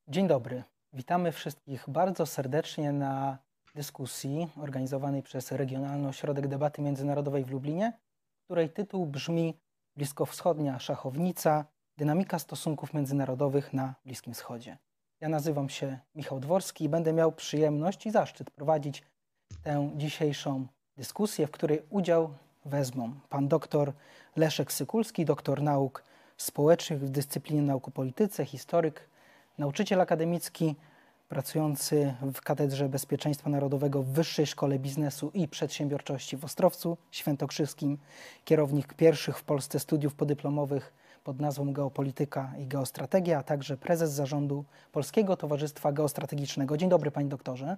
Dzień dobry. Witamy wszystkich bardzo serdecznie na dyskusji organizowanej przez Regionalny Ośrodek Debaty Międzynarodowej w Lublinie, której tytuł brzmi Bliskowschodnia szachownica – dynamika stosunków międzynarodowych na Bliskim Wschodzie. Ja nazywam się Michał Dworski i będę miał przyjemność i zaszczyt prowadzić tę dzisiejszą dyskusję, w której udział wezmą pan dr Leszek Sykulski, doktor nauk społecznych w dyscyplinie nauk o polityce, historyk, nauczyciel akademicki pracujący w Katedrze Bezpieczeństwa Narodowego w Wyższej Szkole Biznesu i Przedsiębiorczości w Ostrowcu Świętokrzyskim, kierownik pierwszych w Polsce studiów podyplomowych pod nazwą Geopolityka i Geostrategia, a także prezes zarządu Polskiego Towarzystwa Geostrategicznego. Dzień dobry, panie doktorze.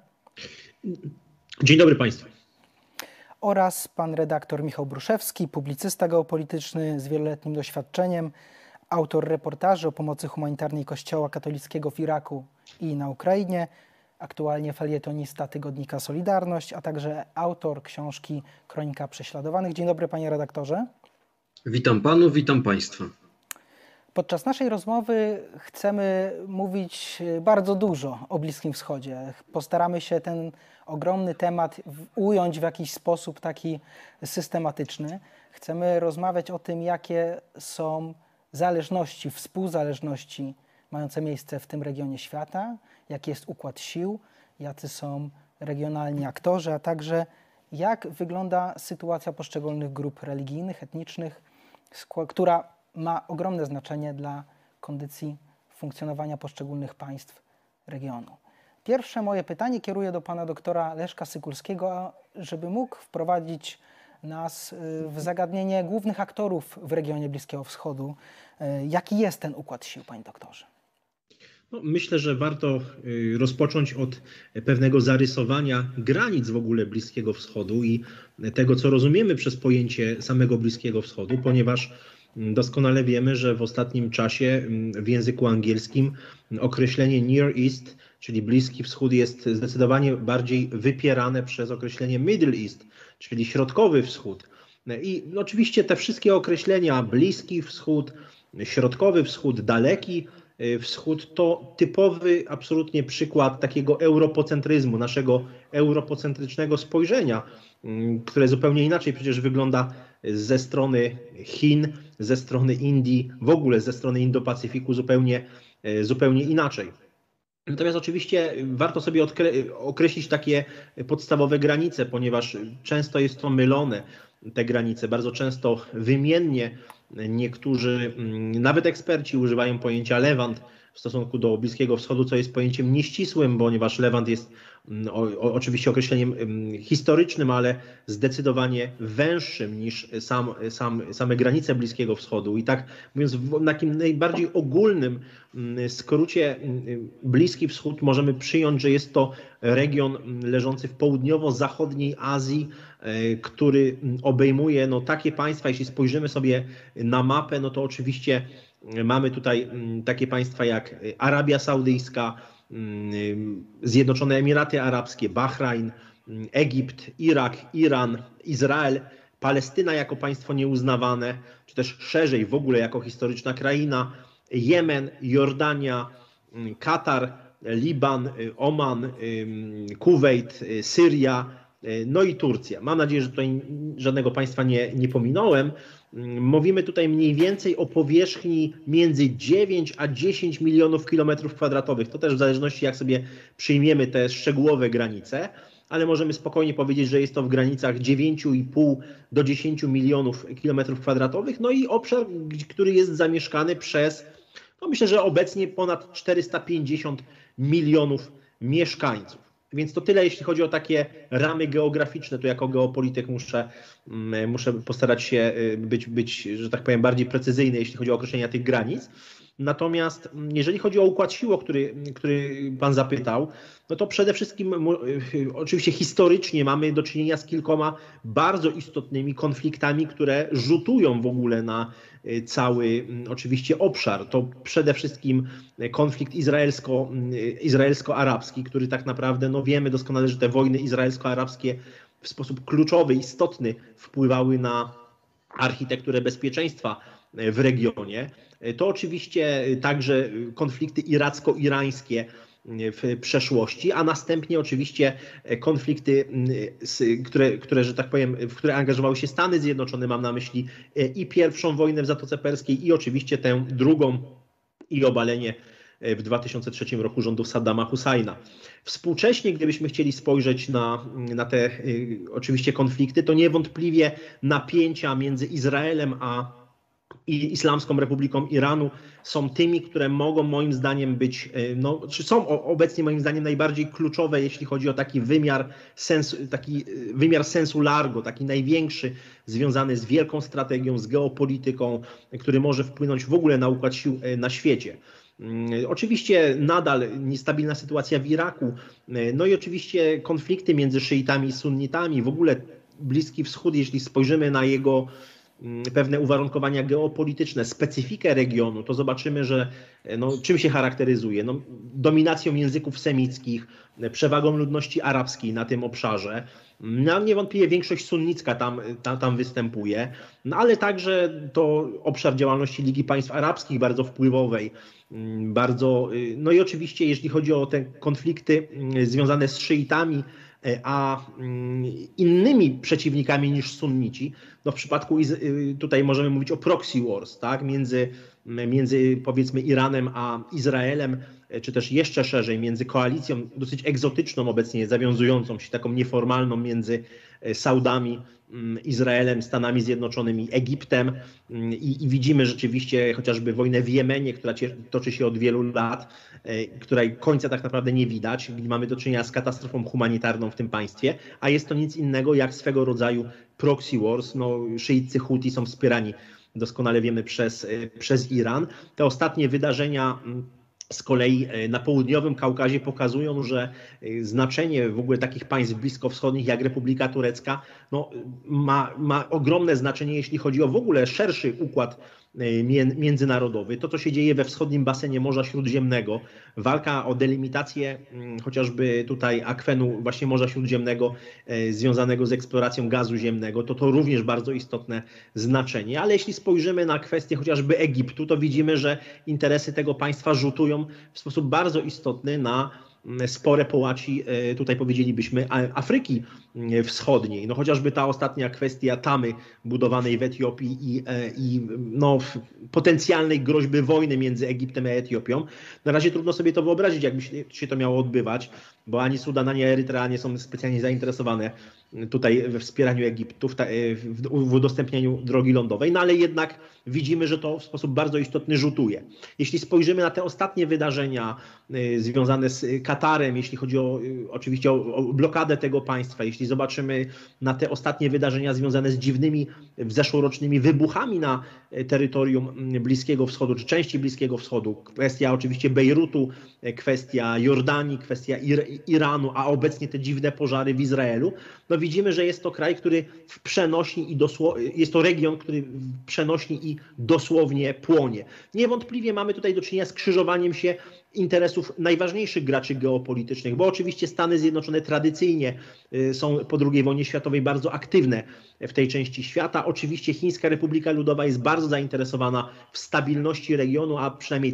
Dzień dobry państwu. Oraz pan redaktor Michał Bruszewski, publicysta geopolityczny z wieloletnim doświadczeniem, autor reportaży o pomocy humanitarnej Kościoła katolickiego w Iraku i na Ukrainie, aktualnie felietonista tygodnika Solidarność, a także autor książki Kronika Prześladowanych. Dzień dobry, panie redaktorze. Witam panów, witam państwa. Podczas naszej rozmowy chcemy mówić bardzo dużo o Bliskim Wschodzie. Postaramy się ten ogromny temat ująć w jakiś sposób taki systematyczny. Chcemy rozmawiać o tym, jakie są zależności, współzależności mające miejsce w tym regionie świata, jaki jest układ sił, jacy są regionalni aktorzy, a także jak wygląda sytuacja poszczególnych grup religijnych, etnicznych, która ma ogromne znaczenie dla kondycji funkcjonowania poszczególnych państw regionu. Pierwsze moje pytanie kieruję do pana doktora Leszka Sykulskiego, żeby mógł wprowadzić nas w zagadnienie głównych aktorów w regionie Bliskiego Wschodu. Jaki jest ten układ sił, panie doktorze? No, myślę, że warto rozpocząć od pewnego zarysowania granic w ogóle Bliskiego Wschodu i tego, co rozumiemy przez pojęcie samego Bliskiego Wschodu, ponieważ doskonale wiemy, że w ostatnim czasie w języku angielskim określenie Near East, czyli Bliski Wschód, jest zdecydowanie bardziej wypierane przez określenie Middle East, czyli Środkowy Wschód. I oczywiście te wszystkie określenia Bliski Wschód, Środkowy Wschód, Daleki Wschód to typowy absolutnie przykład takiego europocentryzmu, naszego europocentrycznego spojrzenia, które zupełnie inaczej przecież wygląda ze strony Chin, ze strony Indii, w ogóle ze strony Indo-Pacyfiku zupełnie inaczej. Natomiast oczywiście warto sobie określić takie podstawowe granice, ponieważ często jest to mylone, te granice. Bardzo często wymiennie niektórzy, nawet eksperci, używają pojęcia Lewant w stosunku do Bliskiego Wschodu, co jest pojęciem nieścisłym, ponieważ Lewant jest oczywiście określeniem historycznym, ale zdecydowanie węższym niż same granice Bliskiego Wschodu. I tak mówiąc w takim najbardziej ogólnym skrócie, Bliski Wschód możemy przyjąć, że jest to region leżący w południowo-zachodniej Azji, który obejmuje takie państwa, jeśli spojrzymy sobie na mapę, no to oczywiście mamy tutaj takie państwa jak Arabia Saudyjska, Zjednoczone Emiraty Arabskie, Bahrajn, Egipt, Irak, Iran, Izrael, Palestyna jako państwo nieuznawane, czy też szerzej w ogóle jako historyczna kraina, Jemen, Jordania, Katar, Liban, Oman, Kuwejt, Syria, no i Turcja. Mam nadzieję, że tutaj żadnego państwa nie pominąłem. Mówimy tutaj mniej więcej o powierzchni między 9 a 10 milionów kilometrów kwadratowych. To też w zależności jak sobie przyjmiemy te szczegółowe granice, ale możemy spokojnie powiedzieć, że jest to w granicach 9,5 do 10 milionów kilometrów kwadratowych. No i obszar, który jest zamieszkany przez, no myślę, że obecnie ponad 450 milionów mieszkańców. Więc to tyle, jeśli chodzi o takie ramy geograficzne. Tu jako geopolityk muszę postarać się być, że tak powiem, bardziej precyzyjny, jeśli chodzi o określenia tych granic. Natomiast jeżeli chodzi o układ sił, o który pan zapytał, no to przede wszystkim oczywiście historycznie mamy do czynienia z kilkoma bardzo istotnymi konfliktami, które rzutują w ogóle na cały oczywiście obszar. To przede wszystkim konflikt izraelsko-arabski, który tak naprawdę, no wiemy doskonale, że te wojny izraelsko-arabskie w sposób kluczowy, istotny wpływały na architekturę bezpieczeństwa w regionie, to oczywiście także konflikty iracko-irańskie w przeszłości, a następnie oczywiście konflikty, że tak powiem, w które angażowały się Stany Zjednoczone, mam na myśli i pierwszą wojnę w Zatoce Perskiej i oczywiście tę drugą i obalenie w 2003 roku rządów Saddama Husajna. Współcześnie, gdybyśmy chcieli spojrzeć na te oczywiście konflikty, to niewątpliwie napięcia między Izraelem i Islamską Republiką Iranu są tymi, które mogą moim zdaniem być, czy są obecnie moim zdaniem najbardziej kluczowe, jeśli chodzi o taki wymiar sensu largo, taki największy, związany z wielką strategią, z geopolityką, który może wpłynąć w ogóle na układ sił na świecie. Oczywiście nadal niestabilna sytuacja w Iraku, no i oczywiście konflikty między szyitami i sunnitami, w ogóle Bliski Wschód, jeśli spojrzymy na jego pewne uwarunkowania geopolityczne, specyfikę regionu, to zobaczymy, że czym się charakteryzuje? Dominacją języków semickich, przewagą ludności arabskiej na tym obszarze. Niewątpliwie większość sunnicka tam występuje, ale także to obszar działalności Ligi Państw Arabskich, bardzo wpływowej, i oczywiście jeśli chodzi o te konflikty związane z szyitami, a innymi przeciwnikami niż sunnici, w przypadku tutaj możemy mówić o proxy wars, tak? Między powiedzmy Iranem a Izraelem, czy też jeszcze szerzej między koalicją dosyć egzotyczną obecnie zawiązującą się, taką nieformalną między Saudami, Izraelem, Stanami Zjednoczonymi, Egiptem i widzimy rzeczywiście chociażby wojnę w Jemenie, która toczy się od wielu lat, której końca tak naprawdę nie widać. Mamy do czynienia z katastrofą humanitarną w tym państwie, a jest to nic innego jak swego rodzaju proxy wars. Szyiccy Huti są wspierani, doskonale wiemy, przez Iran. Te ostatnie wydarzenia z kolei na południowym Kaukazie pokazują, że znaczenie w ogóle takich państw bliskowschodnich jak Republika Turecka ma ogromne znaczenie, jeśli chodzi o w ogóle szerszy układ międzynarodowy. To, co się dzieje we wschodnim basenie Morza Śródziemnego, walka o delimitację chociażby tutaj akwenu właśnie Morza Śródziemnego związanego z eksploracją gazu ziemnego, to również bardzo istotne znaczenie. Ale jeśli spojrzymy na kwestię chociażby Egiptu, to widzimy, że interesy tego państwa rzutują w sposób bardzo istotny na spore połaci, tutaj powiedzielibyśmy, Afryki Wschodniej. Chociażby ta ostatnia kwestia tamy budowanej w Etiopii i potencjalnej groźby wojny między Egiptem a Etiopią. Na razie trudno sobie to wyobrazić, jakby się to miało odbywać, bo ani Sudan, ani Erytrea nie są specjalnie zainteresowane tutaj we wspieraniu Egiptu, w udostępnieniu drogi lądowej, ale jednak widzimy, że to w sposób bardzo istotny rzutuje. Jeśli spojrzymy na te ostatnie wydarzenia związane z Katarem, jeśli chodzi oczywiście o blokadę tego państwa, jeśli zobaczymy na te ostatnie wydarzenia związane z dziwnymi zeszłorocznymi wybuchami na terytorium Bliskiego Wschodu, czy części Bliskiego Wschodu, kwestia oczywiście Bejrutu, kwestia Jordanii, kwestia Iranu, a obecnie te dziwne pożary w Izraelu, widzimy, że jest to kraj, który w przenośni jest to region, który w przenośni i dosłownie płonie. Niewątpliwie mamy tutaj do czynienia z krzyżowaniem się interesów najważniejszych graczy geopolitycznych, bo oczywiście Stany Zjednoczone tradycyjnie są po II wojnie światowej bardzo aktywne w tej części świata. Oczywiście Chińska Republika Ludowa jest bardzo zainteresowana w stabilności regionu, a przynajmniej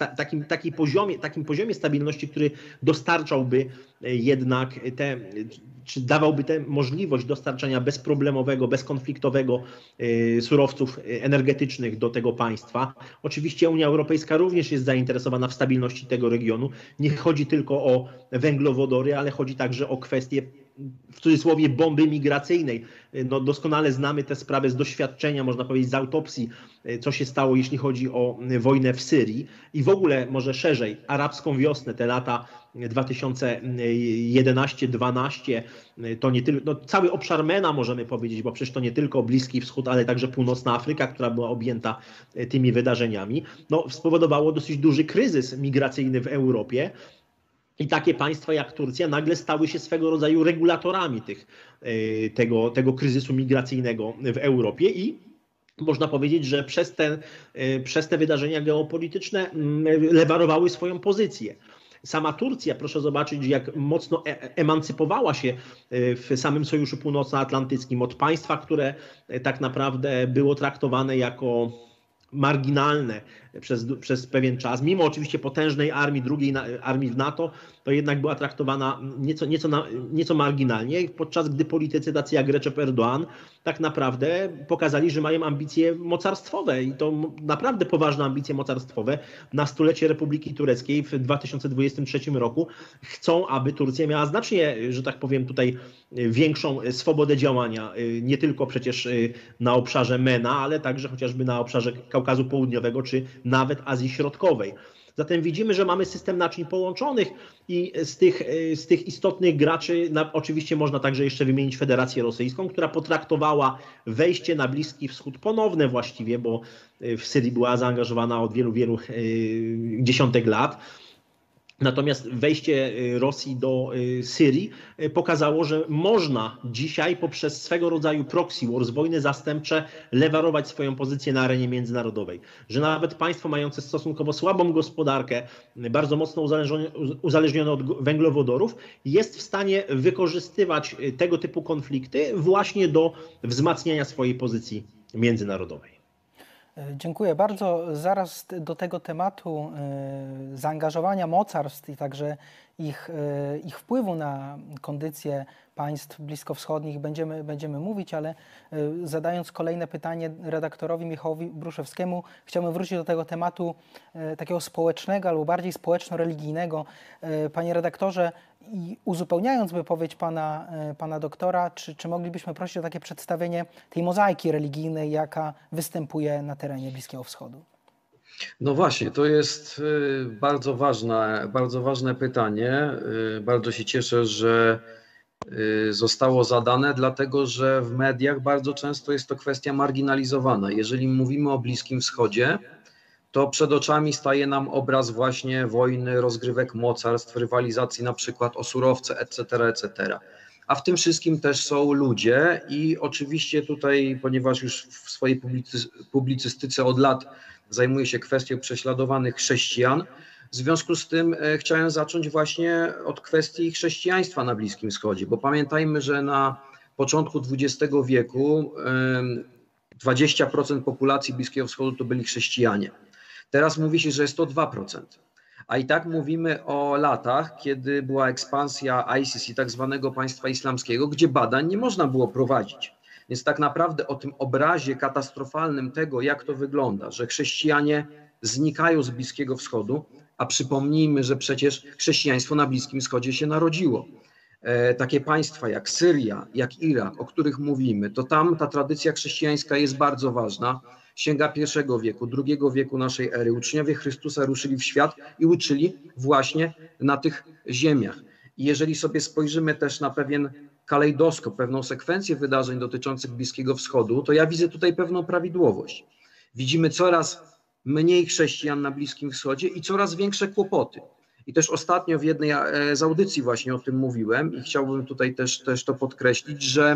takim poziomie stabilności, który dostarczałby jednak czy dawałby tę możliwość dostarczania bezproblemowego, bezkonfliktowego surowców energetycznych do tego państwa. Oczywiście Unia Europejska również jest zainteresowana w stabilności tego regionu. Nie chodzi tylko o węglowodory, ale chodzi także o kwestie, w cudzysłowie, bomby migracyjnej. Doskonale znamy tę sprawę z doświadczenia, można powiedzieć, z autopsji, co się stało, jeśli chodzi o wojnę w Syrii i w ogóle może szerzej, arabską wiosnę, te lata 2011-12, to nie tylko, cały obszar MENA możemy powiedzieć, bo przecież to nie tylko Bliski Wschód, ale także Północna Afryka, która była objęta tymi wydarzeniami, spowodowało dosyć duży kryzys migracyjny w Europie. I takie państwa jak Turcja nagle stały się swego rodzaju regulatorami tego kryzysu migracyjnego w Europie i można powiedzieć, że przez te wydarzenia geopolityczne lewarowały swoją pozycję. Sama Turcja, proszę zobaczyć, jak mocno emancypowała się w samym Sojuszu Północnoatlantyckim od państwa, które tak naprawdę było traktowane jako marginalne przez pewien czas, mimo oczywiście potężnej armii, drugiej armii w NATO, to jednak była traktowana nieco marginalnie, podczas gdy politycy tacy jak Recep Erdoğan tak naprawdę pokazali, że mają ambicje mocarstwowe i to naprawdę poważne ambicje mocarstwowe. Na stulecie Republiki Tureckiej w 2023 roku chcą, aby Turcja miała znacznie, że tak powiem, tutaj większą swobodę działania, nie tylko przecież na obszarze MENA, ale także chociażby na obszarze Kaukazu Południowego czy nawet Azji Środkowej. Zatem widzimy, że mamy system naczyń połączonych i z tych istotnych graczy oczywiście można także jeszcze wymienić Federację Rosyjską, która potraktowała wejście na Bliski Wschód ponowne właściwie, bo w Syrii była zaangażowana od wielu dziesiątek lat. Natomiast wejście Rosji do Syrii pokazało, że można dzisiaj poprzez swego rodzaju proxy wars, wojny zastępcze, lewarować swoją pozycję na arenie międzynarodowej. Że nawet państwo mające stosunkowo słabą gospodarkę, bardzo mocno uzależnione od węglowodorów, jest w stanie wykorzystywać tego typu konflikty właśnie do wzmacniania swojej pozycji międzynarodowej. Dziękuję bardzo. Zaraz do tego tematu zaangażowania mocarstw i także ich wpływu na kondycję państw bliskowschodnich będziemy mówić, ale zadając kolejne pytanie redaktorowi Michałowi Bruszewskiemu, chciałbym wrócić do tego tematu takiego społecznego albo bardziej społeczno-religijnego. Panie redaktorze, i uzupełniając wypowiedź pana doktora, czy moglibyśmy prosić o takie przedstawienie tej mozaiki religijnej, jaka występuje na terenie Bliskiego Wschodu? No właśnie, to jest bardzo ważne pytanie. Bardzo się cieszę, że zostało zadane, dlatego że w mediach bardzo często jest to kwestia marginalizowana. Jeżeli mówimy o Bliskim Wschodzie, to przed oczami staje nam obraz właśnie wojny, rozgrywek mocarstw, rywalizacji na przykład o surowce, etc., etc. A w tym wszystkim też są ludzie i oczywiście tutaj, ponieważ już w swojej publicystyce od lat zajmuję się kwestią prześladowanych chrześcijan, w związku z tym chciałem zacząć właśnie od kwestii chrześcijaństwa na Bliskim Wschodzie, bo pamiętajmy, że na początku XX wieku 20% populacji Bliskiego Wschodu to byli chrześcijanie. Teraz mówi się, że jest to 2%. A i tak mówimy o latach, kiedy była ekspansja ISIS i tak zwanego państwa islamskiego, gdzie badań nie można było prowadzić. Więc tak naprawdę o tym obrazie katastrofalnym tego, jak to wygląda, że chrześcijanie znikają z Bliskiego Wschodu, a przypomnijmy, że przecież chrześcijaństwo na Bliskim Wschodzie się narodziło. Takie państwa jak Syria, jak Irak, o których mówimy, to tam ta tradycja chrześcijańska jest bardzo ważna. Sięga I wieku, II wieku naszej ery. Uczniowie Chrystusa ruszyli w świat i uczyli właśnie na tych ziemiach. I jeżeli sobie spojrzymy też na pewien kalejdoskop, pewną sekwencję wydarzeń dotyczących Bliskiego Wschodu, to ja widzę tutaj pewną prawidłowość. Widzimy coraz mniej chrześcijan na Bliskim Wschodzie i coraz większe kłopoty. I też ostatnio w jednej z audycji właśnie o tym mówiłem i chciałbym tutaj też to podkreślić, że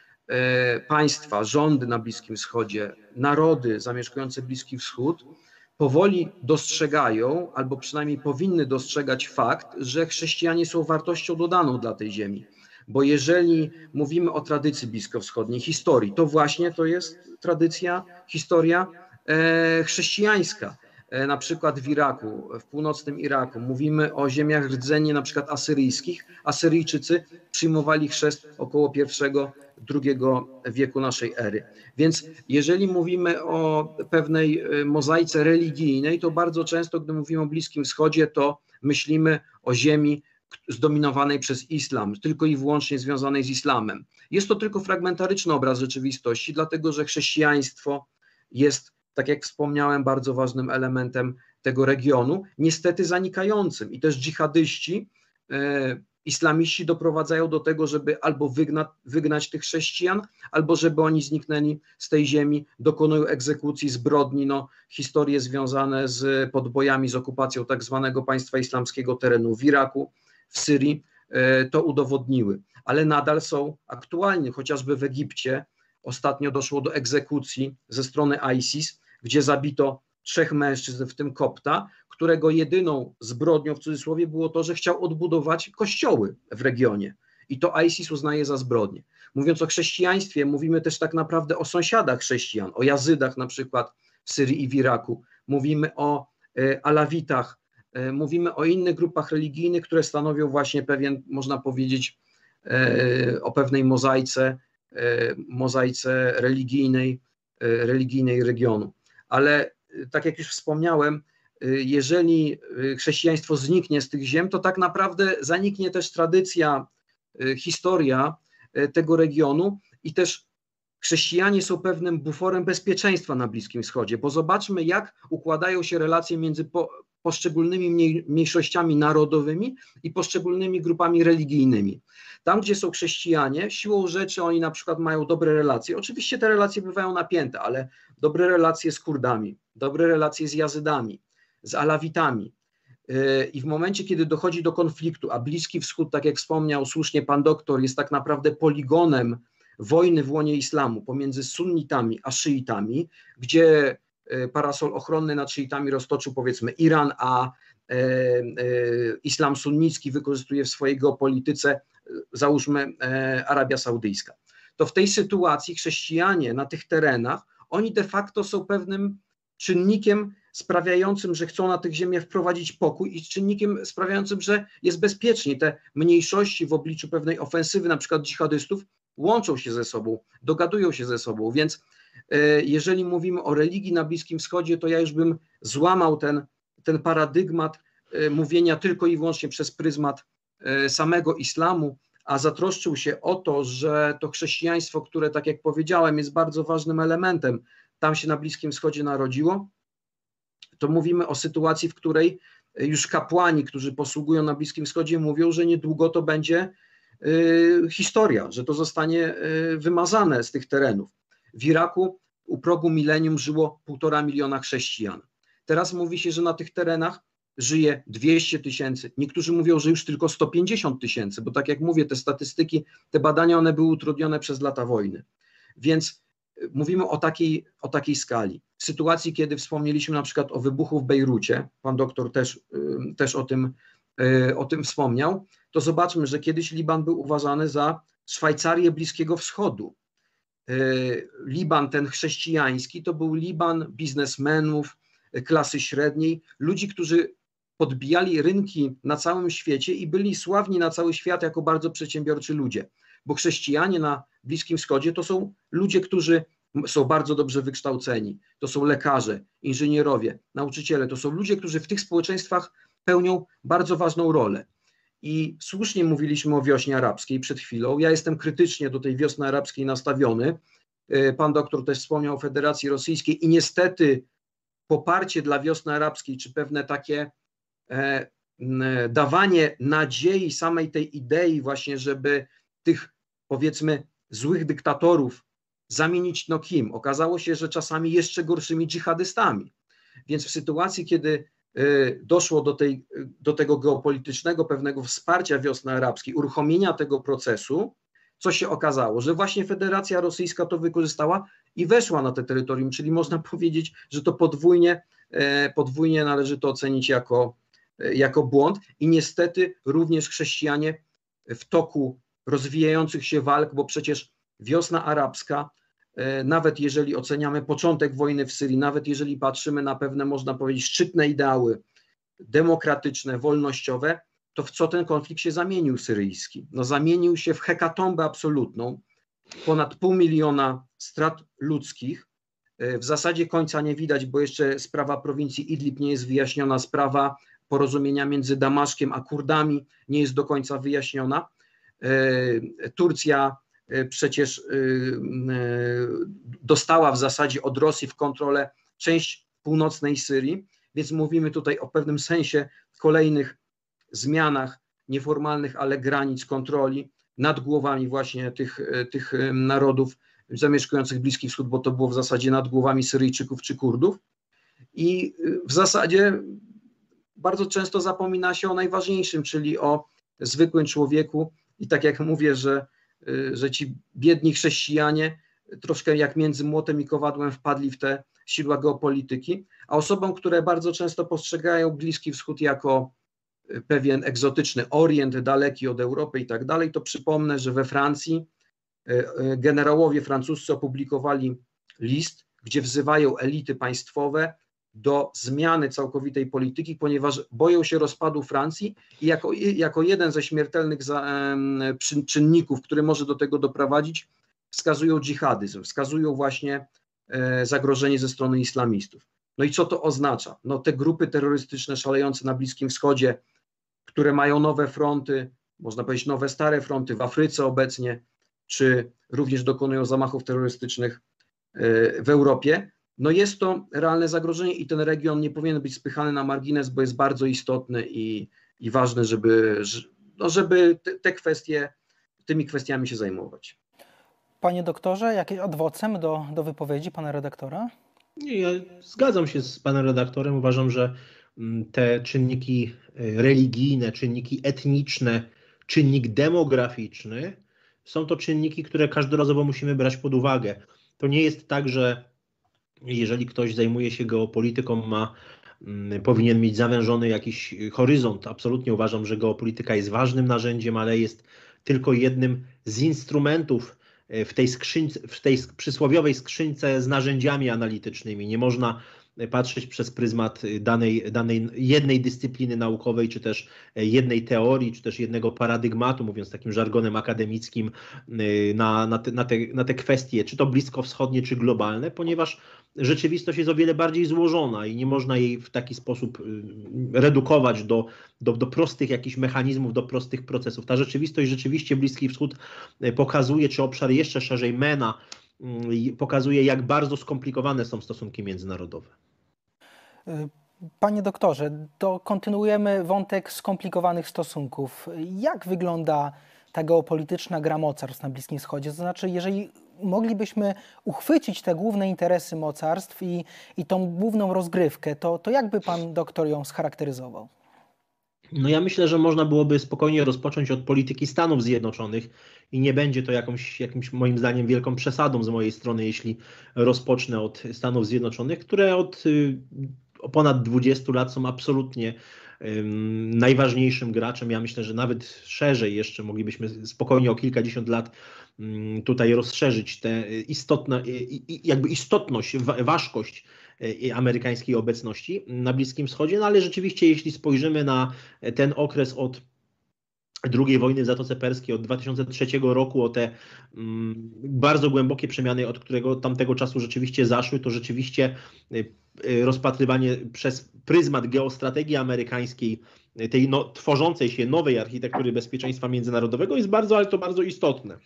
państwa, rządy na Bliskim Wschodzie, narody zamieszkujące Bliski Wschód powoli dostrzegają, albo przynajmniej powinny dostrzegać fakt, że chrześcijanie są wartością dodaną dla tej ziemi. Bo jeżeli mówimy o tradycji bliskowschodniej, historii, to właśnie to jest tradycja, historia chrześcijańska. Na przykład w Iraku, w północnym Iraku, mówimy o ziemiach rdzeni na przykład asyryjskich. Asyryjczycy przyjmowali chrzest około I-II wieku naszej ery. Więc jeżeli mówimy o pewnej mozaice religijnej, to bardzo często, gdy mówimy o Bliskim Wschodzie, to myślimy o ziemi zdominowanej przez islam, tylko i wyłącznie związanej z islamem. Jest to tylko fragmentaryczny obraz rzeczywistości, dlatego że chrześcijaństwo jest, tak jak wspomniałem, bardzo ważnym elementem tego regionu, niestety zanikającym. I też dżihadyści, islamiści doprowadzają do tego, żeby albo wygnać tych chrześcijan, albo żeby oni zniknęli z tej ziemi, dokonują egzekucji, zbrodni. No, historie związane z podbojami, z okupacją tak zwanego państwa islamskiego terenu w Iraku, w Syrii to udowodniły. Ale nadal są aktualni, chociażby w Egipcie. Ostatnio doszło do egzekucji ze strony ISIS, gdzie zabito 3 mężczyzn, w tym kopta, którego jedyną zbrodnią w cudzysłowie było to, że chciał odbudować kościoły w regionie. I to ISIS uznaje za zbrodnię. Mówiąc o chrześcijaństwie, mówimy też tak naprawdę o sąsiadach chrześcijan, o Jazydach na przykład w Syrii i w Iraku. mówimy o Alawitach, mówimy o innych grupach religijnych, które stanowią właśnie pewien, można powiedzieć, o pewnej mozaice religijnej regionu. Ale tak jak już wspomniałem, jeżeli chrześcijaństwo zniknie z tych ziem, to tak naprawdę zaniknie też tradycja, historia tego regionu i też chrześcijanie są pewnym buforem bezpieczeństwa na Bliskim Wschodzie, bo zobaczmy, jak układają się relacje między poszczególnymi mniejszościami narodowymi i poszczególnymi grupami religijnymi. Tam, gdzie są chrześcijanie, siłą rzeczy oni na przykład mają dobre relacje. Oczywiście te relacje bywają napięte, ale dobre relacje z Kurdami, dobre relacje z Jazydami, z Alawitami. I w momencie, kiedy dochodzi do konfliktu, a Bliski Wschód, tak jak wspomniał słusznie pan doktor, jest tak naprawdę poligonem wojny w łonie islamu pomiędzy sunnitami a szyitami, gdzie parasol ochronny nad szyitami roztoczył powiedzmy Iran, a islam sunnicki wykorzystuje w swojej geopolityce, załóżmy, Arabia Saudyjska. To w tej sytuacji chrześcijanie na tych terenach, oni de facto są pewnym czynnikiem sprawiającym, że chcą na tych ziemiach wprowadzić pokój i czynnikiem sprawiającym, że jest bezpiecznie. Te mniejszości w obliczu pewnej ofensywy, na przykład dżihadystów, łączą się ze sobą, dogadują się ze sobą, więc jeżeli mówimy o religii na Bliskim Wschodzie, to ja już bym złamał ten paradygmat mówienia tylko i wyłącznie przez pryzmat samego islamu, a zatroszczył się o to, że to chrześcijaństwo, które, tak jak powiedziałem, jest bardzo ważnym elementem, tam się na Bliskim Wschodzie narodziło, to mówimy o sytuacji, w której już kapłani, którzy posługują na Bliskim Wschodzie, mówią, że niedługo to będzie historia, że to zostanie wymazane z tych terenów. W Iraku u progu milenium żyło 1,5 miliona chrześcijan. Teraz mówi się, że na tych terenach żyje 200 000, niektórzy mówią, że już tylko 150 000, bo tak jak mówię, te statystyki, te badania, one były utrudnione przez lata wojny. Więc mówimy o takiej skali. W sytuacji, kiedy wspomnieliśmy na przykład o wybuchu w Bejrucie, pan doktor też o tym wspomniał, to zobaczmy, że kiedyś Liban był uważany za Szwajcarię Bliskiego Wschodu. Liban ten chrześcijański to był Liban biznesmenów, klasy średniej, ludzi, którzy podbijali rynki na całym świecie i byli sławni na cały świat jako bardzo przedsiębiorczy ludzie, bo chrześcijanie na Bliskim Wschodzie to są ludzie, którzy są bardzo dobrze wykształceni, to są lekarze, inżynierowie, nauczyciele, to są ludzie, którzy w tych społeczeństwach pełnią bardzo ważną rolę. I słusznie mówiliśmy o wiośnie arabskiej przed chwilą. Ja jestem krytycznie do tej wiosny arabskiej nastawiony. Pan doktor też wspomniał o Federacji Rosyjskiej i niestety poparcie dla wiosny arabskiej, czy pewne takie dawanie nadziei samej tej idei właśnie, żeby tych, powiedzmy, złych dyktatorów zamienić no kim? Okazało się, że czasami jeszcze gorszymi dżihadystami. Więc w sytuacji, kiedy doszło do tego geopolitycznego pewnego wsparcia wiosny arabskiej, uruchomienia tego procesu, co się okazało, że właśnie Federacja Rosyjska to wykorzystała i weszła na te terytorium, czyli można powiedzieć, że to podwójnie należy to ocenić jako błąd i niestety również chrześcijanie w toku rozwijających się walk, bo przecież wiosna arabska, nawet jeżeli oceniamy początek wojny w Syrii, nawet jeżeli patrzymy na pewne, można powiedzieć, szczytne ideały demokratyczne, wolnościowe, to w co ten konflikt się zamienił syryjski? No zamienił się w hekatombę absolutną, ponad 500 000 strat ludzkich, w zasadzie końca nie widać, bo jeszcze sprawa prowincji Idlib nie jest wyjaśniona, sprawa porozumienia między Damaszkiem a Kurdami nie jest do końca wyjaśniona. Turcja przecież dostała w zasadzie od Rosji w kontrolę część północnej Syrii, więc mówimy tutaj o pewnym sensie kolejnych zmianach nieformalnych, ale granic kontroli nad głowami właśnie tych narodów zamieszkujących Bliski Wschód, bo to było w zasadzie nad głowami Syryjczyków czy Kurdów. I w zasadzie bardzo często zapomina się o najważniejszym, czyli o zwykłym człowieku. I tak jak mówię, że ci biedni chrześcijanie troszkę jak między młotem i kowadłem wpadli w te sidła geopolityki, a osobom, które bardzo często postrzegają Bliski Wschód jako pewien egzotyczny Orient, daleki od Europy i tak dalej, to przypomnę, że we Francji generałowie francuscy opublikowali list, gdzie wzywają elity państwowe do zmiany całkowitej polityki, ponieważ boją się rozpadu Francji i jako jeden ze śmiertelnych czynników, który może do tego doprowadzić, wskazują dżihadyzm, wskazują właśnie zagrożenie ze strony islamistów. No i co to oznacza? No te grupy terrorystyczne szalejące na Bliskim Wschodzie, które mają nowe fronty, można powiedzieć nowe stare fronty w Afryce obecnie, czy również dokonują zamachów terrorystycznych w Europie, no jest to realne zagrożenie i ten region nie powinien być spychany na margines, bo jest bardzo istotny i ważny, żeby tymi kwestiami się zajmować. Panie doktorze, jakieś adwocem do wypowiedzi pana redaktora? Nie, ja zgadzam się z panem redaktorem. Uważam, że te czynniki religijne, czynniki etniczne, czynnik demograficzny są to czynniki, które każdorazowo musimy brać pod uwagę. To nie jest tak, że jeżeli ktoś zajmuje się geopolityką, powinien mieć zawężony jakiś horyzont. Absolutnie uważam, że geopolityka jest ważnym narzędziem, ale jest tylko jednym z instrumentów w tej przysłowiowej skrzynce z narzędziami analitycznymi. Nie można patrzeć przez pryzmat danej jednej dyscypliny naukowej, czy też jednej teorii, czy też jednego paradygmatu, mówiąc takim żargonem akademickim, na te kwestie, czy to bliskowschodnie, czy globalne, ponieważ rzeczywistość jest o wiele bardziej złożona i nie można jej w taki sposób redukować do prostych jakichś mechanizmów, do prostych procesów. Ta rzeczywistość rzeczywiście Bliski Wschód pokazuje, czy obszar jeszcze szerzej MENA pokazuje, jak bardzo skomplikowane są stosunki międzynarodowe. Panie doktorze, to kontynuujemy wątek skomplikowanych stosunków. Jak wygląda ta geopolityczna gra mocarstw na Bliskim Wschodzie? To znaczy, jeżeli moglibyśmy uchwycić te główne interesy mocarstw i tą główną rozgrywkę, to jak by pan doktor ją scharakteryzował? No ja myślę, że można byłoby spokojnie rozpocząć od polityki Stanów Zjednoczonych i nie będzie to jakimś moim zdaniem wielką przesadą z mojej strony, jeśli rozpocznę od Stanów Zjednoczonych, które od ponad 20 lat są absolutnie najważniejszym graczem. Ja myślę, że nawet szerzej jeszcze moglibyśmy spokojnie o kilkadziesiąt lat tutaj rozszerzyć tę istotność, ważkość amerykańskiej obecności na Bliskim Wschodzie, no ale rzeczywiście jeśli spojrzymy na ten okres od II wojny w Zatoce Perskiej, od 2003 roku, o te bardzo głębokie przemiany, od którego tamtego czasu rzeczywiście zaszły, to rzeczywiście rozpatrywanie przez pryzmat geostrategii amerykańskiej, tej tworzącej się nowej architektury bezpieczeństwa międzynarodowego jest bardzo, ale to bardzo istotne.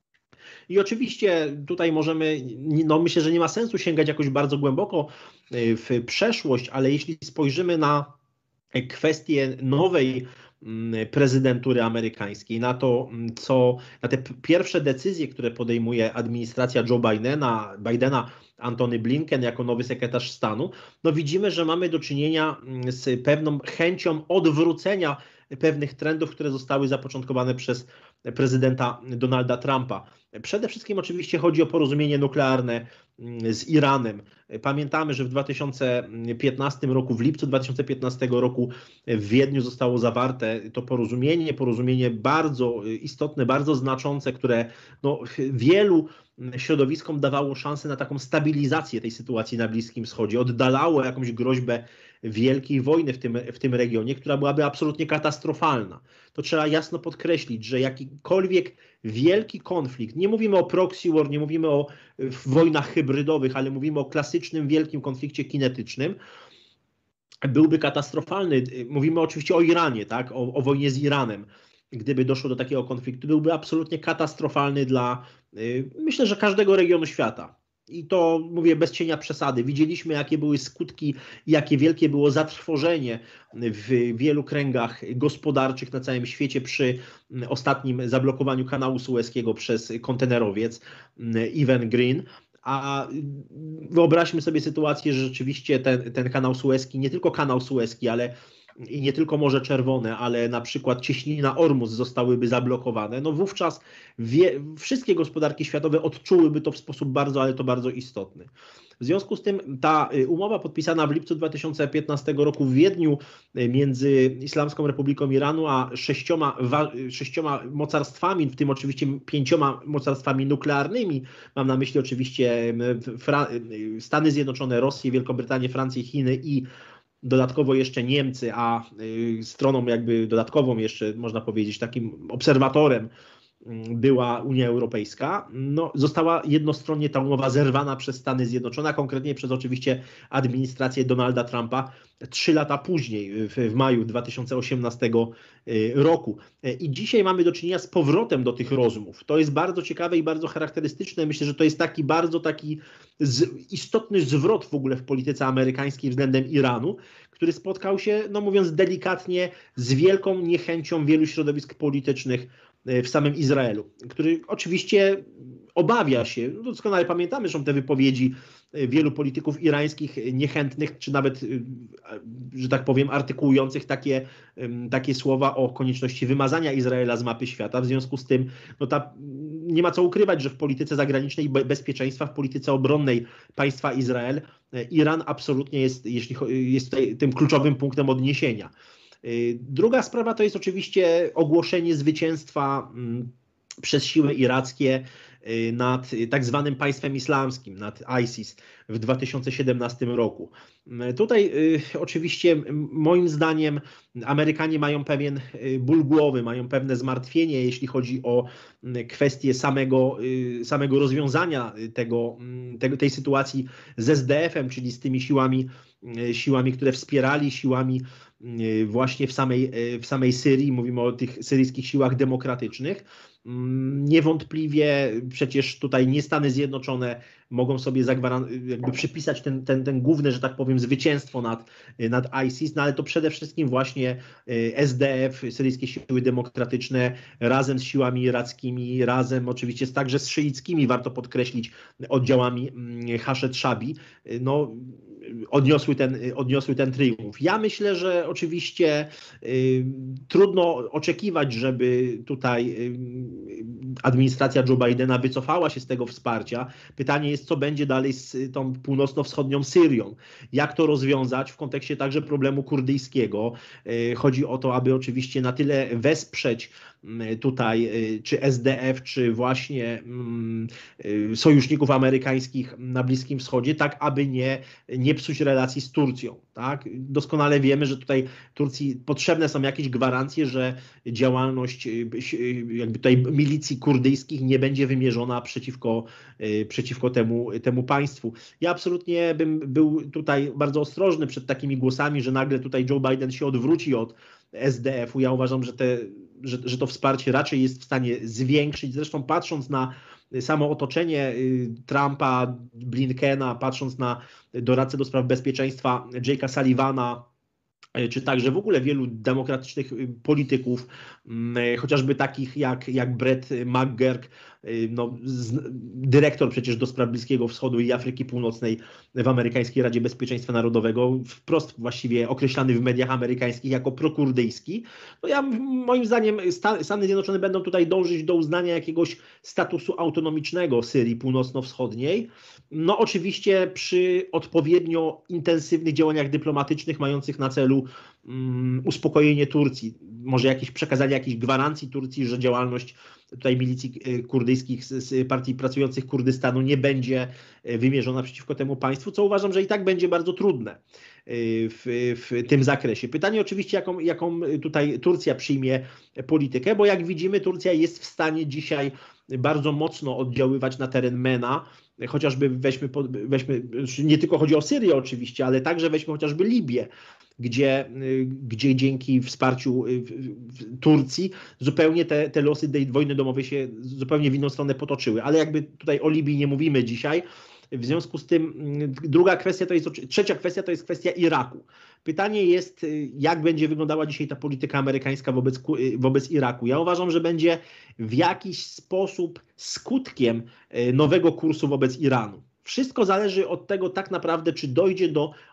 I oczywiście tutaj myślę, że nie ma sensu sięgać jakoś bardzo głęboko w przeszłość, ale jeśli spojrzymy na kwestię nowej prezydentury amerykańskiej, na te pierwsze decyzje, które podejmuje administracja Joe Bidena, Antony Blinken jako nowy sekretarz stanu, no widzimy, że mamy do czynienia z pewną chęcią odwrócenia pewnych trendów, które zostały zapoczątkowane przez prezydenta Donalda Trumpa. Przede wszystkim oczywiście chodzi o porozumienie nuklearne z Iranem. Pamiętamy, że w 2015 roku, w lipcu 2015 roku w Wiedniu zostało zawarte to porozumienie bardzo istotne, bardzo znaczące, które wielu środowiskom dawało szansę na taką stabilizację tej sytuacji na Bliskim Wschodzie, oddalało jakąś groźbę wielkiej wojny w tym regionie, która byłaby absolutnie katastrofalna. To trzeba jasno podkreślić, że jakikolwiek wielki konflikt, nie mówimy o proxy war, nie mówimy o wojnach hybrydowych, ale mówimy o klasycznym wielkim konflikcie kinetycznym, byłby katastrofalny. Mówimy oczywiście o Iranie, tak? O wojnie z Iranem. Gdyby doszło do takiego konfliktu, byłby absolutnie katastrofalny dla, myślę, że każdego regionu świata. I to mówię bez cienia przesady. Widzieliśmy, jakie były skutki, jakie wielkie było zatrwożenie w wielu kręgach gospodarczych na całym świecie przy ostatnim zablokowaniu kanału Sueskiego przez kontenerowiec Evan Green. A wyobraźmy sobie sytuację, że rzeczywiście ten kanał Sueski, nie tylko kanał Sueski, ale i nie tylko Morze Czerwone, ale na przykład cieśnina Ormus zostałyby zablokowane, no wówczas wszystkie gospodarki światowe odczułyby to w sposób bardzo, ale to bardzo istotny. W związku z tym ta umowa podpisana w lipcu 2015 roku w Wiedniu między Islamską Republiką Iranu a sześcioma mocarstwami, w tym oczywiście 5 mocarstwami nuklearnymi, mam na myśli oczywiście Stany Zjednoczone, Rosję, Wielkobrytanię, Francję, Chiny i dodatkowo jeszcze Niemcy, a stroną jakby dodatkową jeszcze, można powiedzieć, takim obserwatorem była Unia Europejska, no, została jednostronnie ta umowa zerwana przez Stany Zjednoczone, a konkretnie przez oczywiście administrację Donalda Trumpa 3 lata później, w maju 2018 roku. I dzisiaj mamy do czynienia z powrotem do tych rozmów. To jest bardzo ciekawe i bardzo charakterystyczne. Myślę, że to jest taki istotny zwrot w ogóle w polityce amerykańskiej względem Iranu, który spotkał się, no mówiąc delikatnie, z wielką niechęcią wielu środowisk politycznych w samym Izraelu, który oczywiście obawia się, no doskonale pamiętamy, że są te wypowiedzi wielu polityków irańskich niechętnych, czy nawet, że tak powiem, artykułujących takie słowa o konieczności wymazania Izraela z mapy świata. W związku z tym no nie ma co ukrywać, że w polityce zagranicznej i bezpieczeństwa, w polityce obronnej państwa Izrael, Iran absolutnie jest tutaj tym kluczowym punktem odniesienia. Druga sprawa to jest oczywiście ogłoszenie zwycięstwa przez siły irackie nad tak zwanym państwem islamskim, nad ISIS w 2017 roku. Tutaj oczywiście moim zdaniem Amerykanie mają pewien ból głowy, mają pewne zmartwienie, jeśli chodzi o kwestię samego rozwiązania tej sytuacji z SDF-em, czyli z tymi siłami, które wspierali, siłami właśnie w samej Syrii, mówimy o tych syryjskich siłach demokratycznych. Niewątpliwie przecież tutaj nie Stany Zjednoczone mogą sobie jakby przypisać ten główne, że tak powiem, zwycięstwo nad ISIS, no ale to przede wszystkim właśnie SDF, syryjskie siły demokratyczne, razem z siłami irackimi, razem oczywiście także z szyickimi, warto podkreślić, oddziałami Haszed Shabi, no, odniosły ten triumf. Ja myślę, że oczywiście trudno oczekiwać, żeby tutaj administracja Joe Bidena wycofała się z tego wsparcia. Pytanie jest, co będzie dalej z tą północno-wschodnią Syrią. Jak to rozwiązać w kontekście także problemu kurdyjskiego. Chodzi o to, aby oczywiście na tyle wesprzeć tutaj czy SDF, czy właśnie sojuszników amerykańskich na Bliskim Wschodzie, tak aby nie psuć relacji z Turcją. Tak? Doskonale wiemy, że tutaj Turcji potrzebne są jakieś gwarancje, że działalność jakby tutaj milicji kurdyjskich nie będzie wymierzona przeciwko temu państwu. Ja absolutnie bym był tutaj bardzo ostrożny przed takimi głosami, że nagle tutaj Joe Biden się odwróci od SDF-u. Ja uważam, że to wsparcie raczej jest w stanie zwiększyć. Zresztą patrząc na samo otoczenie Trumpa, Blinkena, patrząc na doradcę do spraw bezpieczeństwa Jake'a Sullivana, czy także w ogóle wielu demokratycznych polityków, chociażby takich jak Brett McGurk, no, dyrektor przecież do spraw Bliskiego Wschodu i Afryki Północnej w Amerykańskiej Radzie Bezpieczeństwa Narodowego, wprost właściwie określany w mediach amerykańskich jako prokurdyjski. No moim zdaniem Stany Zjednoczone będą tutaj dążyć do uznania jakiegoś statusu autonomicznego Syrii Północno-Wschodniej. No oczywiście przy odpowiednio intensywnych działaniach dyplomatycznych mających na celu uspokojenie Turcji, może przekazanie jakichś gwarancji Turcji, że działalność tutaj milicji kurdyjskich z Partii Pracujących Kurdystanu nie będzie wymierzona przeciwko temu państwu, co uważam, że i tak będzie bardzo trudne w tym zakresie. Pytanie oczywiście, jaką tutaj Turcja przyjmie politykę, bo jak widzimy, Turcja jest w stanie dzisiaj bardzo mocno oddziaływać na teren MENA, chociażby weźmy, nie tylko chodzi o Syrię oczywiście, ale także weźmy chociażby Libię, gdzie dzięki wsparciu Turcji zupełnie te losy tej wojny domowej się zupełnie w inną stronę potoczyły. Ale jakby tutaj o Libii nie mówimy dzisiaj. W związku z tym trzecia kwestia to jest kwestia Iraku. Pytanie jest, jak będzie wyglądała dzisiaj ta polityka amerykańska wobec Iraku. Ja uważam, że będzie w jakiś sposób skutkiem nowego kursu wobec Iranu. Wszystko zależy od tego tak naprawdę, czy dojdzie do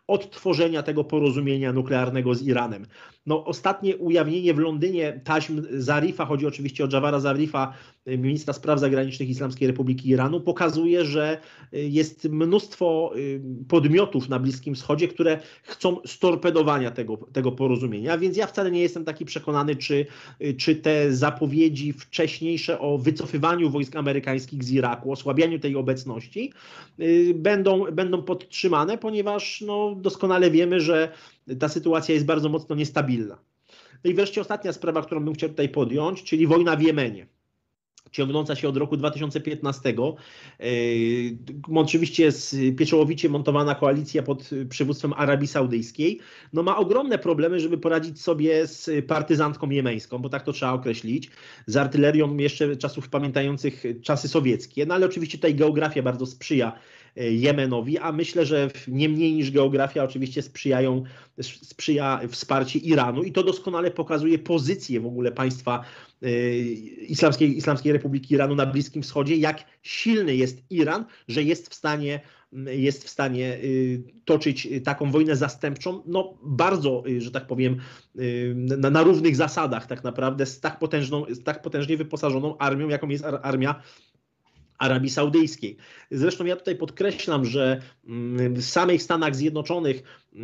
odtworzenia tego porozumienia nuklearnego z Iranem. No, ostatnie ujawnienie w Londynie taśm Zarifa, chodzi oczywiście o Jawara Zarifa, ministra spraw zagranicznych Islamskiej Republiki Iranu, pokazuje, że jest mnóstwo podmiotów na Bliskim Wschodzie, które chcą storpedowania tego porozumienia, więc ja wcale nie jestem taki przekonany, czy te zapowiedzi wcześniejsze o wycofywaniu wojsk amerykańskich z Iraku, osłabianiu tej obecności będą podtrzymane, ponieważ no, doskonale wiemy, że ta sytuacja jest bardzo mocno niestabilna. No i wreszcie ostatnia sprawa, którą bym chciał tutaj podjąć, czyli wojna w Jemenie, ciągnąca się od roku 2015. Oczywiście jest pieczołowicie montowana koalicja pod przywództwem Arabii Saudyjskiej. No ma ogromne problemy, żeby poradzić sobie z partyzantką jemeńską, bo tak to trzeba określić, z artylerią jeszcze czasów pamiętających czasy sowieckie. No ale oczywiście tutaj geografia bardzo sprzyja Jemenowi, a myślę, że nie mniej niż geografia oczywiście sprzyja wsparcie Iranu i to doskonale pokazuje pozycję w ogóle państwa Islamskiej Republiki Iranu na Bliskim Wschodzie, jak silny jest Iran, że jest w stanie toczyć taką wojnę zastępczą, no bardzo, że tak powiem, na równych zasadach tak naprawdę z tak potężnie wyposażoną armią, jaką jest armia Arabii Saudyjskiej. Zresztą ja tutaj podkreślam, że w samych Stanach Zjednoczonych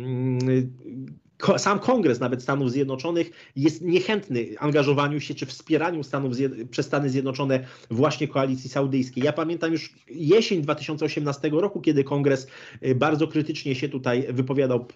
sam Kongres nawet Stanów Zjednoczonych jest niechętny angażowaniu się czy wspieraniu przez Stany Zjednoczone właśnie koalicji saudyjskiej. Ja pamiętam już jesień 2018 roku, kiedy Kongres bardzo krytycznie się tutaj wypowiadał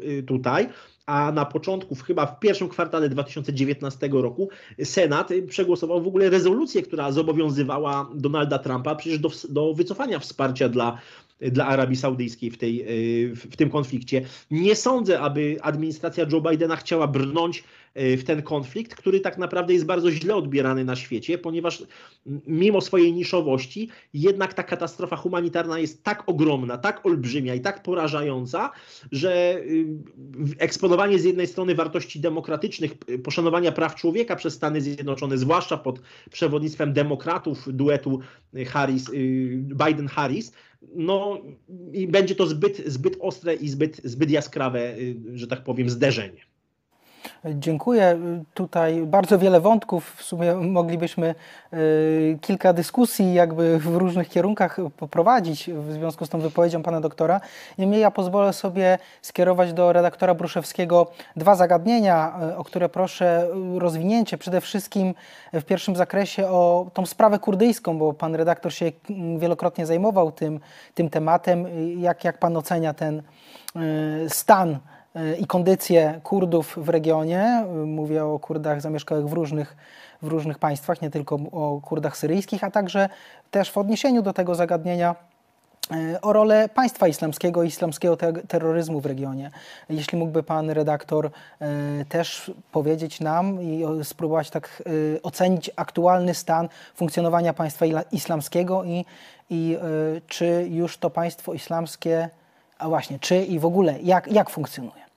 a na początku, chyba w pierwszym kwartale 2019 roku Senat przegłosował w ogóle rezolucję, która zobowiązywała Donalda Trumpa przecież do wycofania wsparcia dla Arabii Saudyjskiej w tym konflikcie. Nie sądzę, aby administracja Joe Bidena chciała brnąć w ten konflikt, który tak naprawdę jest bardzo źle odbierany na świecie, ponieważ mimo swojej niszowości jednak ta katastrofa humanitarna jest tak ogromna, tak olbrzymia i tak porażająca, że eksponowanie z jednej strony wartości demokratycznych, poszanowania praw człowieka przez Stany Zjednoczone, zwłaszcza pod przewodnictwem demokratów duetu Biden-Harris, no i będzie to zbyt ostre i zbyt jaskrawe, że tak powiem, zderzenie. Dziękuję. Tutaj bardzo wiele wątków. W sumie moglibyśmy kilka dyskusji jakby w różnych kierunkach poprowadzić w związku z tą wypowiedzią pana doktora. Niemniej ja pozwolę sobie skierować do redaktora Bruszewskiego dwa zagadnienia, o które proszę rozwinięcie. Przede wszystkim w pierwszym zakresie o tą sprawę kurdyjską, bo pan redaktor się wielokrotnie zajmował tym tematem. Jak pan ocenia ten stan i kondycję Kurdów w regionie? Mówię o Kurdach zamieszkałych w różnych państwach, nie tylko o Kurdach syryjskich, a także też w odniesieniu do tego zagadnienia o rolę państwa islamskiego i islamskiego terroryzmu w regionie. Jeśli mógłby pan redaktor też powiedzieć nam i spróbować tak ocenić aktualny stan funkcjonowania państwa islamskiego i czy już to państwo islamskie, a właśnie, czy i w ogóle jak funkcjonuje?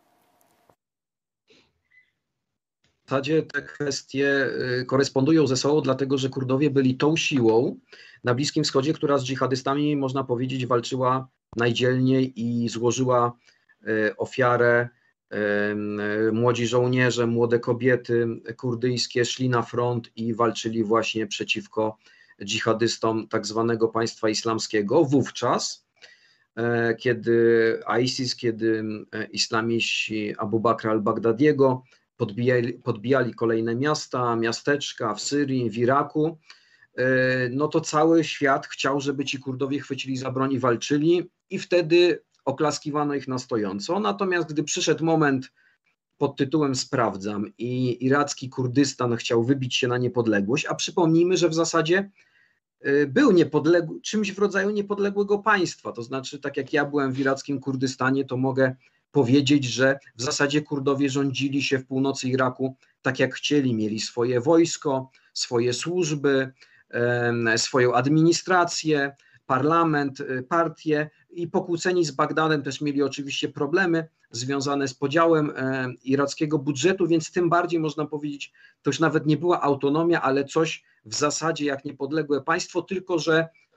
W zasadzie te kwestie korespondują ze sobą, dlatego że Kurdowie byli tą siłą na Bliskim Wschodzie, która z dżihadystami, można powiedzieć, walczyła najdzielniej i złożyła ofiarę. Młodzi żołnierze, młode kobiety kurdyjskie szli na front i walczyli właśnie przeciwko dżihadystom tak zwanego państwa islamskiego. Wówczas, kiedy ISIS, kiedy islamiści Abu Bakra al-Baghdadiego podbijali kolejne miasta, miasteczka w Syrii, w Iraku, no to cały świat chciał, żeby ci Kurdowie chwycili za broń i walczyli i wtedy oklaskiwano ich na stojąco. Natomiast gdy przyszedł moment pod tytułem Sprawdzam i iracki Kurdystan chciał wybić się na niepodległość, a przypomnijmy, że w zasadzie był czymś w rodzaju niepodległego państwa, to znaczy tak jak ja byłem w irackim Kurdystanie, to mogę powiedzieć, że w zasadzie Kurdowie rządzili się w północy Iraku tak jak chcieli, mieli swoje wojsko, swoje służby, swoją administrację, parlament, partię i pokłóceni z Bagdadem też mieli oczywiście problemy związane z podziałem irackiego budżetu, więc tym bardziej można powiedzieć, to już nawet nie była autonomia, ale coś w zasadzie jak niepodległe państwo, tylko że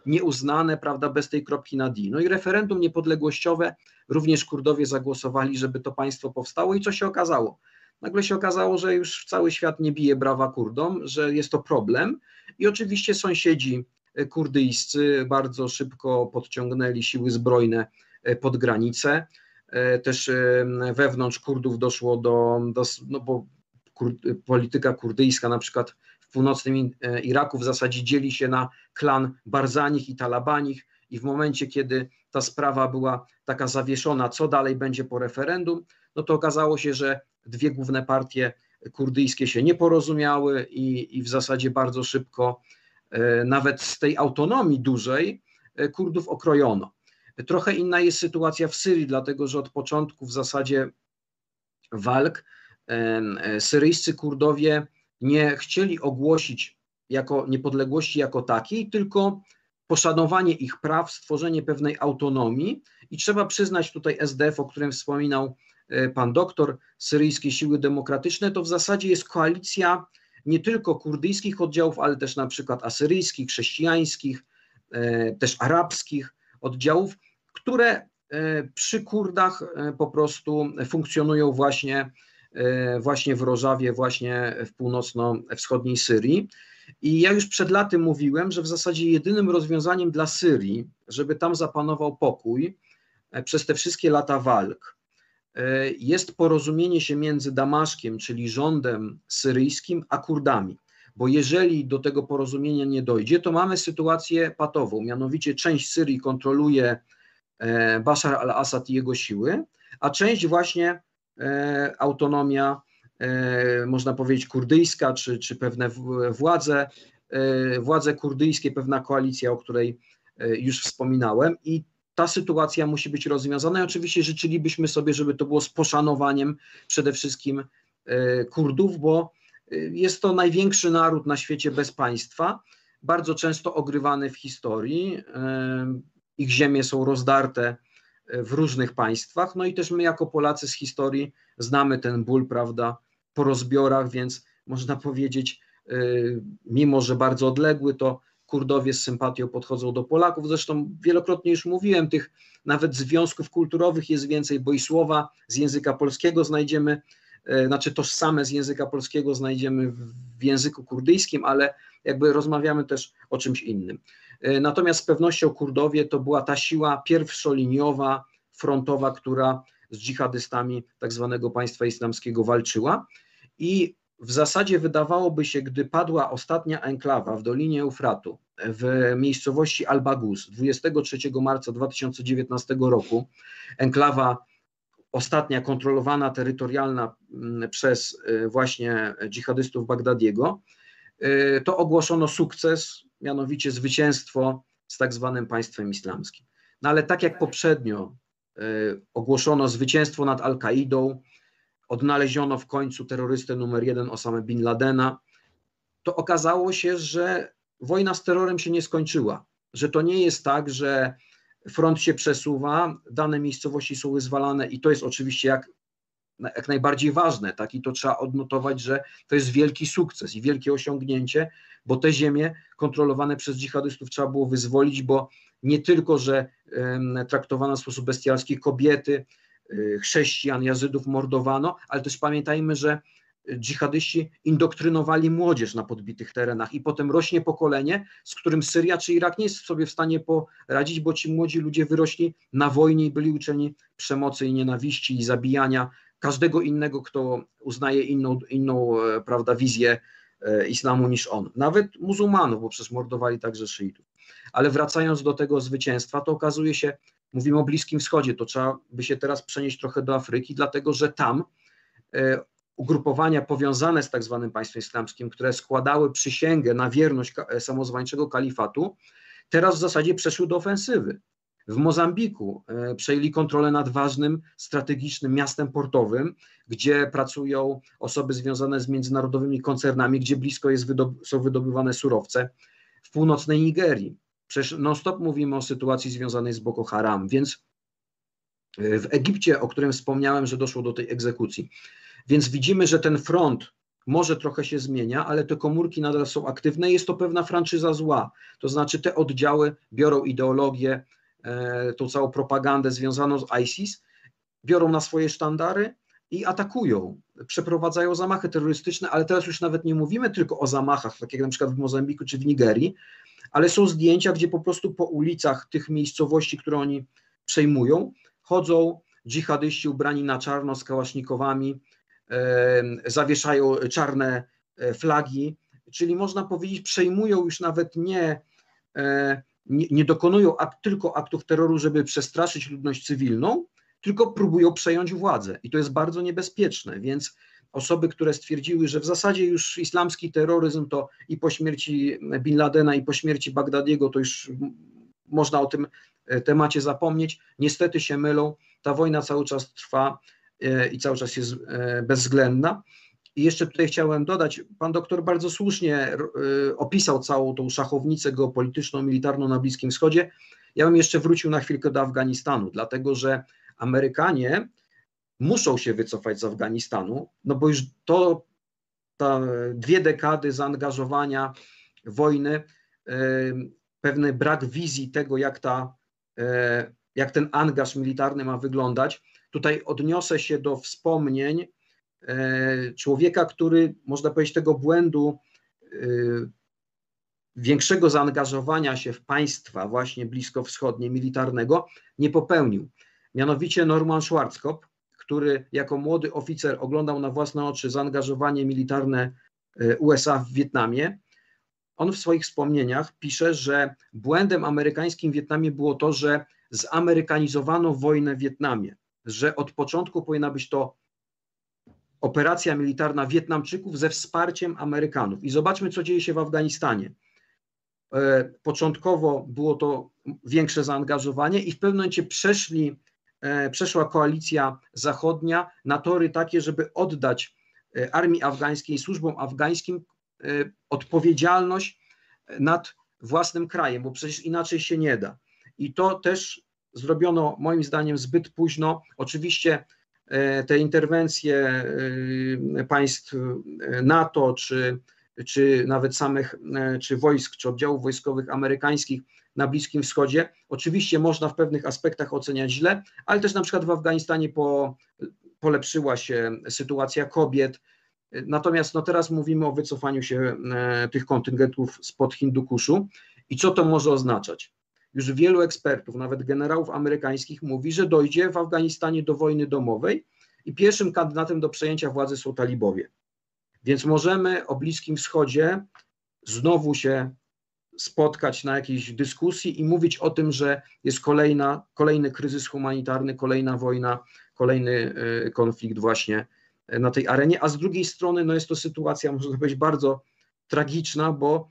nieuznane, prawda, bez tej kropki nad i. No i referendum niepodległościowe, również Kurdowie zagłosowali, żeby to państwo powstało i co się okazało? Nagle się okazało, że już cały świat nie bije brawa Kurdom, że jest to problem i oczywiście sąsiedzi kurdyjscy bardzo szybko podciągnęli siły zbrojne pod granicę. Też wewnątrz Kurdów doszło no bo polityka kurdyjska na przykład w północnym Iraku w zasadzie dzieli się na klan Barzanich i Talabanich i w momencie, kiedy ta sprawa była taka zawieszona, co dalej będzie po referendum, no to okazało się, że dwie główne partie kurdyjskie się nie porozumiały i w zasadzie bardzo szybko nawet z tej autonomii dużej Kurdów okrojono. Trochę inna jest sytuacja w Syrii, dlatego że od początku w zasadzie walk syryjscy Kurdowie nie chcieli ogłosić niepodległości jako takiej, tylko poszanowanie ich praw, stworzenie pewnej autonomii i trzeba przyznać tutaj SDF, o którym wspominał pan doktor, Syryjskie Siły Demokratyczne, to w zasadzie jest koalicja nie tylko kurdyjskich oddziałów, ale też na przykład asyryjskich, chrześcijańskich, też arabskich oddziałów, które przy Kurdach po prostu funkcjonują właśnie w Rożawie, właśnie w północno-wschodniej Syrii. I ja już przed laty mówiłem, że w zasadzie jedynym rozwiązaniem dla Syrii, żeby tam zapanował pokój przez te wszystkie lata walk, jest porozumienie się między Damaszkiem, czyli rządem syryjskim, a Kurdami. Bo jeżeli do tego porozumienia nie dojdzie, to mamy sytuację patową, mianowicie część Syrii kontroluje Bashar al-Assad i jego siły, a część właśnie autonomia, można powiedzieć kurdyjska, czy pewne władze kurdyjskie, pewna koalicja, o której już wspominałem i ta sytuacja musi być rozwiązana i oczywiście życzylibyśmy sobie, żeby to było z poszanowaniem przede wszystkim Kurdów, bo jest to największy naród na świecie bez państwa, bardzo często ogrywany w historii, ich ziemie są rozdarte w różnych państwach, no i też my jako Polacy z historii znamy ten ból, prawda, po rozbiorach, więc można powiedzieć, mimo że bardzo odległy, to Kurdowie z sympatią podchodzą do Polaków, zresztą wielokrotnie już mówiłem, tych nawet związków kulturowych jest więcej, bo i słowa z języka polskiego znajdziemy, znaczy tożsame z języka polskiego znajdziemy w języku kurdyjskim, ale jakby rozmawiamy też o czymś innym. Natomiast z pewnością Kurdowie to była ta siła pierwszoliniowa, frontowa, która z dżihadystami tak zwanego państwa islamskiego walczyła i w zasadzie wydawałoby się, gdy padła ostatnia enklawa w Dolinie Eufratu w miejscowości Al-Baguz 23 marca 2019 roku, enklawa ostatnia kontrolowana, terytorialna przez właśnie dżihadystów Bagdadiego, to ogłoszono sukces, mianowicie zwycięstwo z tak zwanym państwem islamskim. No ale tak jak poprzednio ogłoszono zwycięstwo nad Al-Kaidą, odnaleziono w końcu terrorystę numer 1 Osamę Bin Ladena, to okazało się, że wojna z terrorem się nie skończyła, że to nie jest tak, że front się przesuwa, dane miejscowości są wyzwalane i to jest oczywiście jak najbardziej ważne, tak? I to trzeba odnotować, że to jest wielki sukces i wielkie osiągnięcie, bo te ziemie kontrolowane przez dżihadystów trzeba było wyzwolić, bo nie tylko, że traktowano w sposób bestialski kobiety, chrześcijan, Jazydów mordowano, ale też pamiętajmy, że dżihadyści indoktrynowali młodzież na podbitych terenach i potem rośnie pokolenie, z którym Syria czy Irak nie jest sobie w stanie poradzić, bo ci młodzi ludzie wyrośli na wojnie i byli uczeni przemocy i nienawiści i zabijania każdego innego, kto uznaje inną prawda, wizję islamu niż on. Nawet muzułmanów, bo przecież mordowali także szyitów. Ale wracając do tego zwycięstwa, to okazuje się, mówimy o Bliskim Wschodzie, to trzeba by się teraz przenieść trochę do Afryki, dlatego że tam ugrupowania powiązane z tak zwanym państwem islamskim, które składały przysięgę na wierność samozwańczego kalifatu, teraz w zasadzie przeszły do ofensywy. W Mozambiku przejęli kontrolę nad ważnym, strategicznym miastem portowym, gdzie pracują osoby związane z międzynarodowymi koncernami, gdzie blisko są wydobywane surowce. W północnej Nigerii. Przecież non-stop mówimy o sytuacji związanej z Boko Haram, więc w Egipcie, o którym wspomniałem, że doszło do tej egzekucji. Więc widzimy, że ten front może trochę się zmienia, ale te komórki nadal są aktywne. Jest to pewna franczyza zła. To znaczy te oddziały biorą ideologię, tą całą propagandę związaną z ISIS, biorą na swoje sztandary i atakują, przeprowadzają zamachy terrorystyczne, ale teraz już nawet nie mówimy tylko o zamachach, tak jak na przykład w Mozambiku czy w Nigerii, ale są zdjęcia, gdzie po prostu po ulicach tych miejscowości, które oni przejmują, chodzą dżihadyści ubrani na czarno z kałasznikowami, zawieszają czarne flagi, czyli można powiedzieć, przejmują już nawet nie dokonują tylko aktów terroru, żeby przestraszyć ludność cywilną, tylko próbują przejąć władzę i to jest bardzo niebezpieczne, więc osoby, które stwierdziły, że w zasadzie już islamski terroryzm to i po śmierci Bin Ladena i po śmierci Bagdadiego to już można o tym temacie zapomnieć, niestety się mylą, ta wojna cały czas trwa i cały czas jest bezwzględna. I jeszcze tutaj chciałem dodać, pan doktor bardzo słusznie opisał całą tą szachownicę geopolityczną, militarną na Bliskim Wschodzie. Ja bym jeszcze wrócił na chwilkę do Afganistanu, dlatego że Amerykanie muszą się wycofać z Afganistanu, no bo już ta 2 dekady zaangażowania wojny, pewny brak wizji tego, jak ten angaż militarny ma wyglądać. Tutaj odniosę się do wspomnień człowieka, który, można powiedzieć, tego błędu większego zaangażowania się w państwa właśnie bliskowschodnie, militarnego, nie popełnił. Mianowicie Norman Schwarzkopf, który jako młody oficer oglądał na własne oczy zaangażowanie militarne USA w Wietnamie. On w swoich wspomnieniach pisze, że błędem amerykańskim w Wietnamie było to, że zamerykanizowano wojnę w Wietnamie, że od początku powinna być to operacja militarna Wietnamczyków ze wsparciem Amerykanów. I zobaczmy, co dzieje się w Afganistanie. Początkowo było to większe zaangażowanie i w pewnym momencie przeszła koalicja zachodnia na tory takie, żeby oddać armii afgańskiej, służbom afgańskim odpowiedzialność nad własnym krajem, bo przecież inaczej się nie da. I to też zrobiono moim zdaniem zbyt późno. Oczywiście te interwencje państw NATO, czy nawet czy wojsk, czy oddziałów wojskowych amerykańskich na Bliskim Wschodzie, oczywiście można w pewnych aspektach oceniać źle, ale też na przykład w Afganistanie polepszyła się sytuacja kobiet. Natomiast teraz mówimy o wycofaniu się tych kontyngentów spod Hindukuszu i co to może oznaczać? Już wielu ekspertów, nawet generałów amerykańskich mówi, że dojdzie w Afganistanie do wojny domowej i pierwszym kandydatem do przejęcia władzy są talibowie. Więc możemy o Bliskim Wschodzie znowu się spotkać na jakiejś dyskusji i mówić o tym, że jest kolejny kryzys humanitarny, kolejna wojna, kolejny konflikt właśnie na tej arenie, a z drugiej strony jest to sytuacja, można powiedzieć, bardzo tragiczna, bo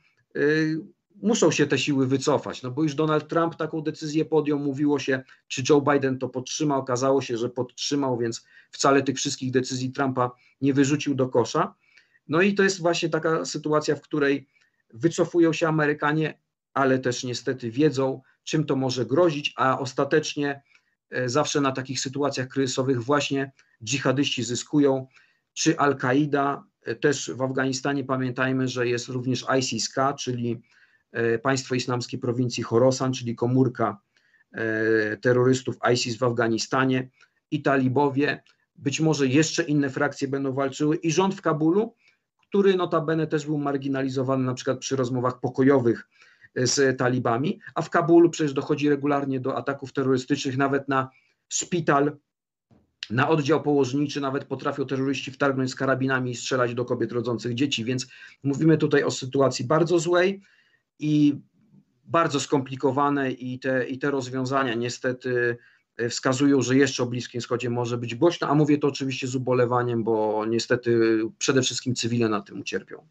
muszą się te siły wycofać, bo już Donald Trump taką decyzję podjął, mówiło się, czy Joe Biden to podtrzyma, okazało się, że podtrzymał, więc wcale tych wszystkich decyzji Trumpa nie wyrzucił do kosza. No i to jest właśnie taka sytuacja, w której wycofują się Amerykanie, ale też niestety wiedzą, czym to może grozić, a ostatecznie zawsze na takich sytuacjach kryzysowych właśnie dżihadyści zyskują, czy Al-Kaida, też w Afganistanie pamiętajmy, że jest również ISIS-K, czyli Państwo Islamskie Prowincji Chorasan, czyli komórka terrorystów ISIS w Afganistanie i talibowie, być może jeszcze inne frakcje będą walczyły i rząd w Kabulu, który notabene też był marginalizowany na przykład przy rozmowach pokojowych z talibami, a w Kabulu przecież dochodzi regularnie do ataków terrorystycznych, nawet na szpital, na oddział położniczy, nawet potrafią terroryści wtargnąć z karabinami i strzelać do kobiet rodzących dzieci, więc mówimy tutaj o sytuacji bardzo złej i bardzo skomplikowanej i te rozwiązania niestety wskazują, że jeszcze o Bliskim Wschodzie może być głośno, a mówię to oczywiście z ubolewaniem, bo niestety przede wszystkim cywile na tym ucierpią.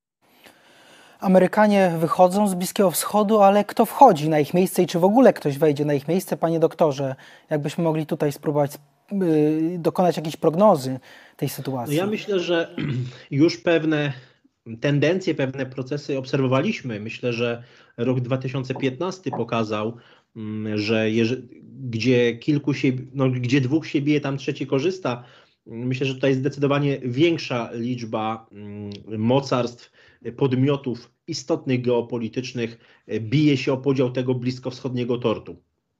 Amerykanie wychodzą z Bliskiego Wschodu, ale kto wchodzi na ich miejsce i czy w ogóle ktoś wejdzie na ich miejsce? Panie doktorze, jakbyśmy mogli tutaj spróbować dokonać jakiejś prognozy tej sytuacji? Ja myślę, że już pewne tendencje, pewne procesy obserwowaliśmy. Myślę, że rok 2015 pokazał, że gdzie dwóch się bije, tam trzeci korzysta. Myślę, że tutaj zdecydowanie większa liczba mocarstw, podmiotów istotnych geopolitycznych bije się o podział tego bliskowschodniego tortu.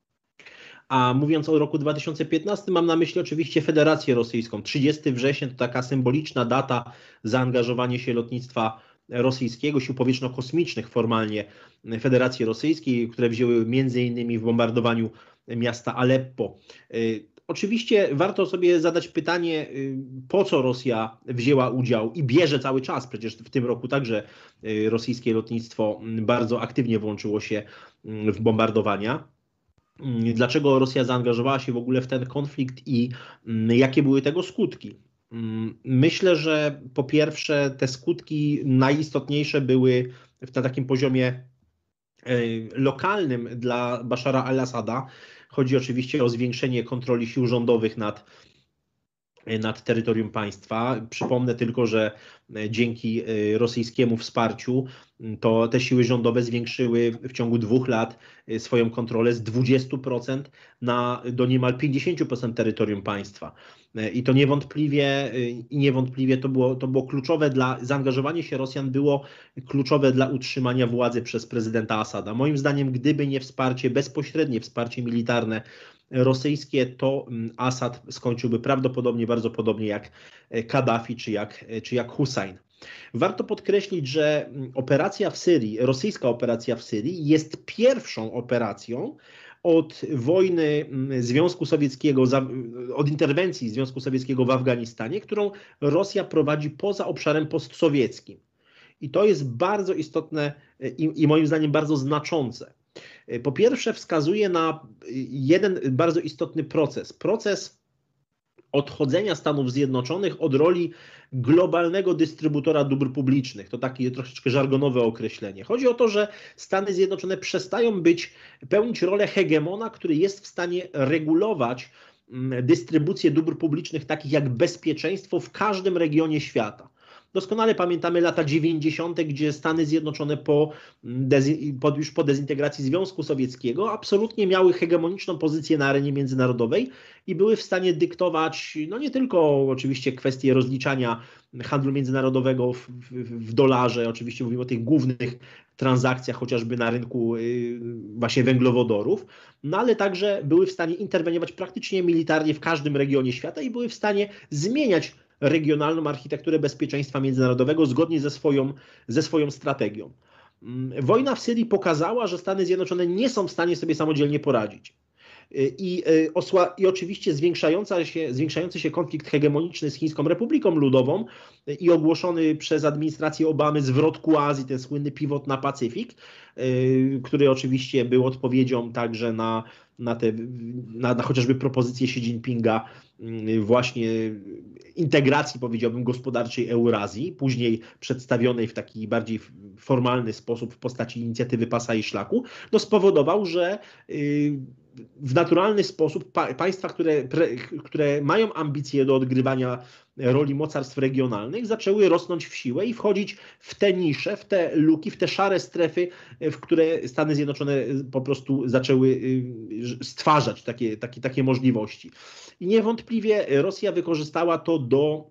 A mówiąc o roku 2015, mam na myśli oczywiście Federację Rosyjską. 30 września to taka symboliczna data zaangażowania się lotnictwa rosyjskiego, sił powietrzno-kosmicznych formalnie Federacji Rosyjskiej, które wzięły m.in. w bombardowaniu miasta Aleppo. Oczywiście warto sobie zadać pytanie, po co Rosja wzięła udział i bierze cały czas, przecież w tym roku także rosyjskie lotnictwo bardzo aktywnie włączyło się w bombardowania. Dlaczego Rosja zaangażowała się w ogóle w ten konflikt i jakie były tego skutki? Myślę, że po pierwsze te skutki najistotniejsze były na takim poziomie lokalnym dla Bashara al-Assada. Chodzi oczywiście o zwiększenie kontroli sił rządowych nad terytorium państwa. Przypomnę tylko, że dzięki rosyjskiemu wsparciu to te siły rządowe zwiększyły w ciągu 2 lat swoją kontrolę z 20% do niemal 50% terytorium państwa. I to niewątpliwie to było kluczowe zaangażowanie się Rosjan było kluczowe dla utrzymania władzy przez prezydenta Asada. Moim zdaniem, gdyby nie bezpośrednie wsparcie militarne rosyjskie, to Asad skończyłby prawdopodobnie bardzo podobnie jak Kaddafi czy jak Hussein. Warto podkreślić, że rosyjska operacja w Syrii jest pierwszą operacją od wojny Związku Sowieckiego, od interwencji Związku Sowieckiego w Afganistanie, którą Rosja prowadzi poza obszarem postsowieckim. I to jest bardzo istotne i moim zdaniem bardzo znaczące. Po pierwsze wskazuje na jeden bardzo istotny proces odchodzenia Stanów Zjednoczonych od roli globalnego dystrybutora dóbr publicznych. To takie troszeczkę żargonowe określenie. Chodzi o to, że Stany Zjednoczone przestają pełnić rolę hegemona, który jest w stanie regulować dystrybucję dóbr publicznych takich jak bezpieczeństwo w każdym regionie świata. Doskonale pamiętamy lata 90., gdzie Stany Zjednoczone już po dezintegracji Związku Sowieckiego absolutnie miały hegemoniczną pozycję na arenie międzynarodowej i były w stanie dyktować nie tylko oczywiście kwestie rozliczania handlu międzynarodowego w dolarze, oczywiście mówimy o tych głównych transakcjach chociażby na rynku właśnie węglowodorów, ale także były w stanie interweniować praktycznie militarnie w każdym regionie świata i były w stanie zmieniać regionalną architekturę bezpieczeństwa międzynarodowego zgodnie ze swoją strategią. Wojna w Syrii pokazała, że Stany Zjednoczone nie są w stanie sobie samodzielnie poradzić. I oczywiście zwiększający się konflikt hegemoniczny z Chińską Republiką Ludową i ogłoszony przez administrację Obamy zwrot ku Azji, ten słynny pivot na Pacyfik, który oczywiście był odpowiedzią także na chociażby propozycję Xi Jinpinga właśnie integracji, powiedziałbym, gospodarczej Eurazji, później przedstawionej w taki bardziej formalny sposób w postaci inicjatywy Pasa i Szlaku, spowodował, że w naturalny sposób państwa, które mają ambicje do odgrywania roli mocarstw regionalnych, zaczęły rosnąć w siłę i wchodzić w te nisze, w te luki, w te szare strefy, w które Stany Zjednoczone po prostu zaczęły stwarzać takie możliwości. I niewątpliwie Rosja wykorzystała to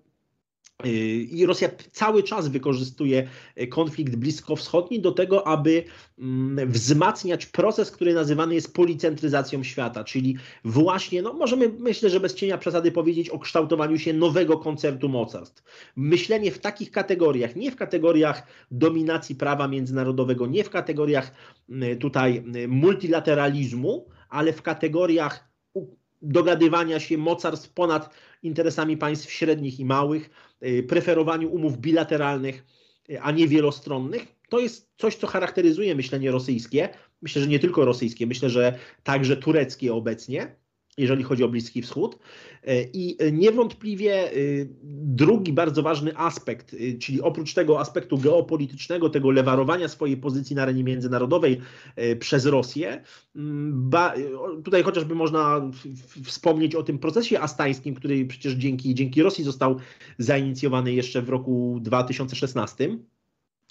i Rosja cały czas wykorzystuje konflikt bliskowschodni do tego, aby wzmacniać proces, który nazywany jest policentryzacją świata, czyli właśnie, możemy, myślę, że bez cienia przesady powiedzieć o kształtowaniu się nowego koncertu mocarstw. Myślenie w takich kategoriach, nie w kategoriach dominacji prawa międzynarodowego, nie w kategoriach tutaj multilateralizmu, ale w kategoriach dogadywania się mocarstw ponad interesami państw średnich i małych, preferowaniu umów bilateralnych, a nie wielostronnych. To jest coś, co charakteryzuje myślenie rosyjskie. Myślę, że nie tylko rosyjskie, myślę, że także tureckie obecnie, jeżeli chodzi o Bliski Wschód. I niewątpliwie drugi bardzo ważny aspekt, czyli oprócz tego aspektu geopolitycznego, tego lewarowania swojej pozycji na arenie międzynarodowej przez Rosję, tutaj chociażby można wspomnieć o tym procesie astańskim, który przecież dzięki Rosji został zainicjowany jeszcze w roku 2016.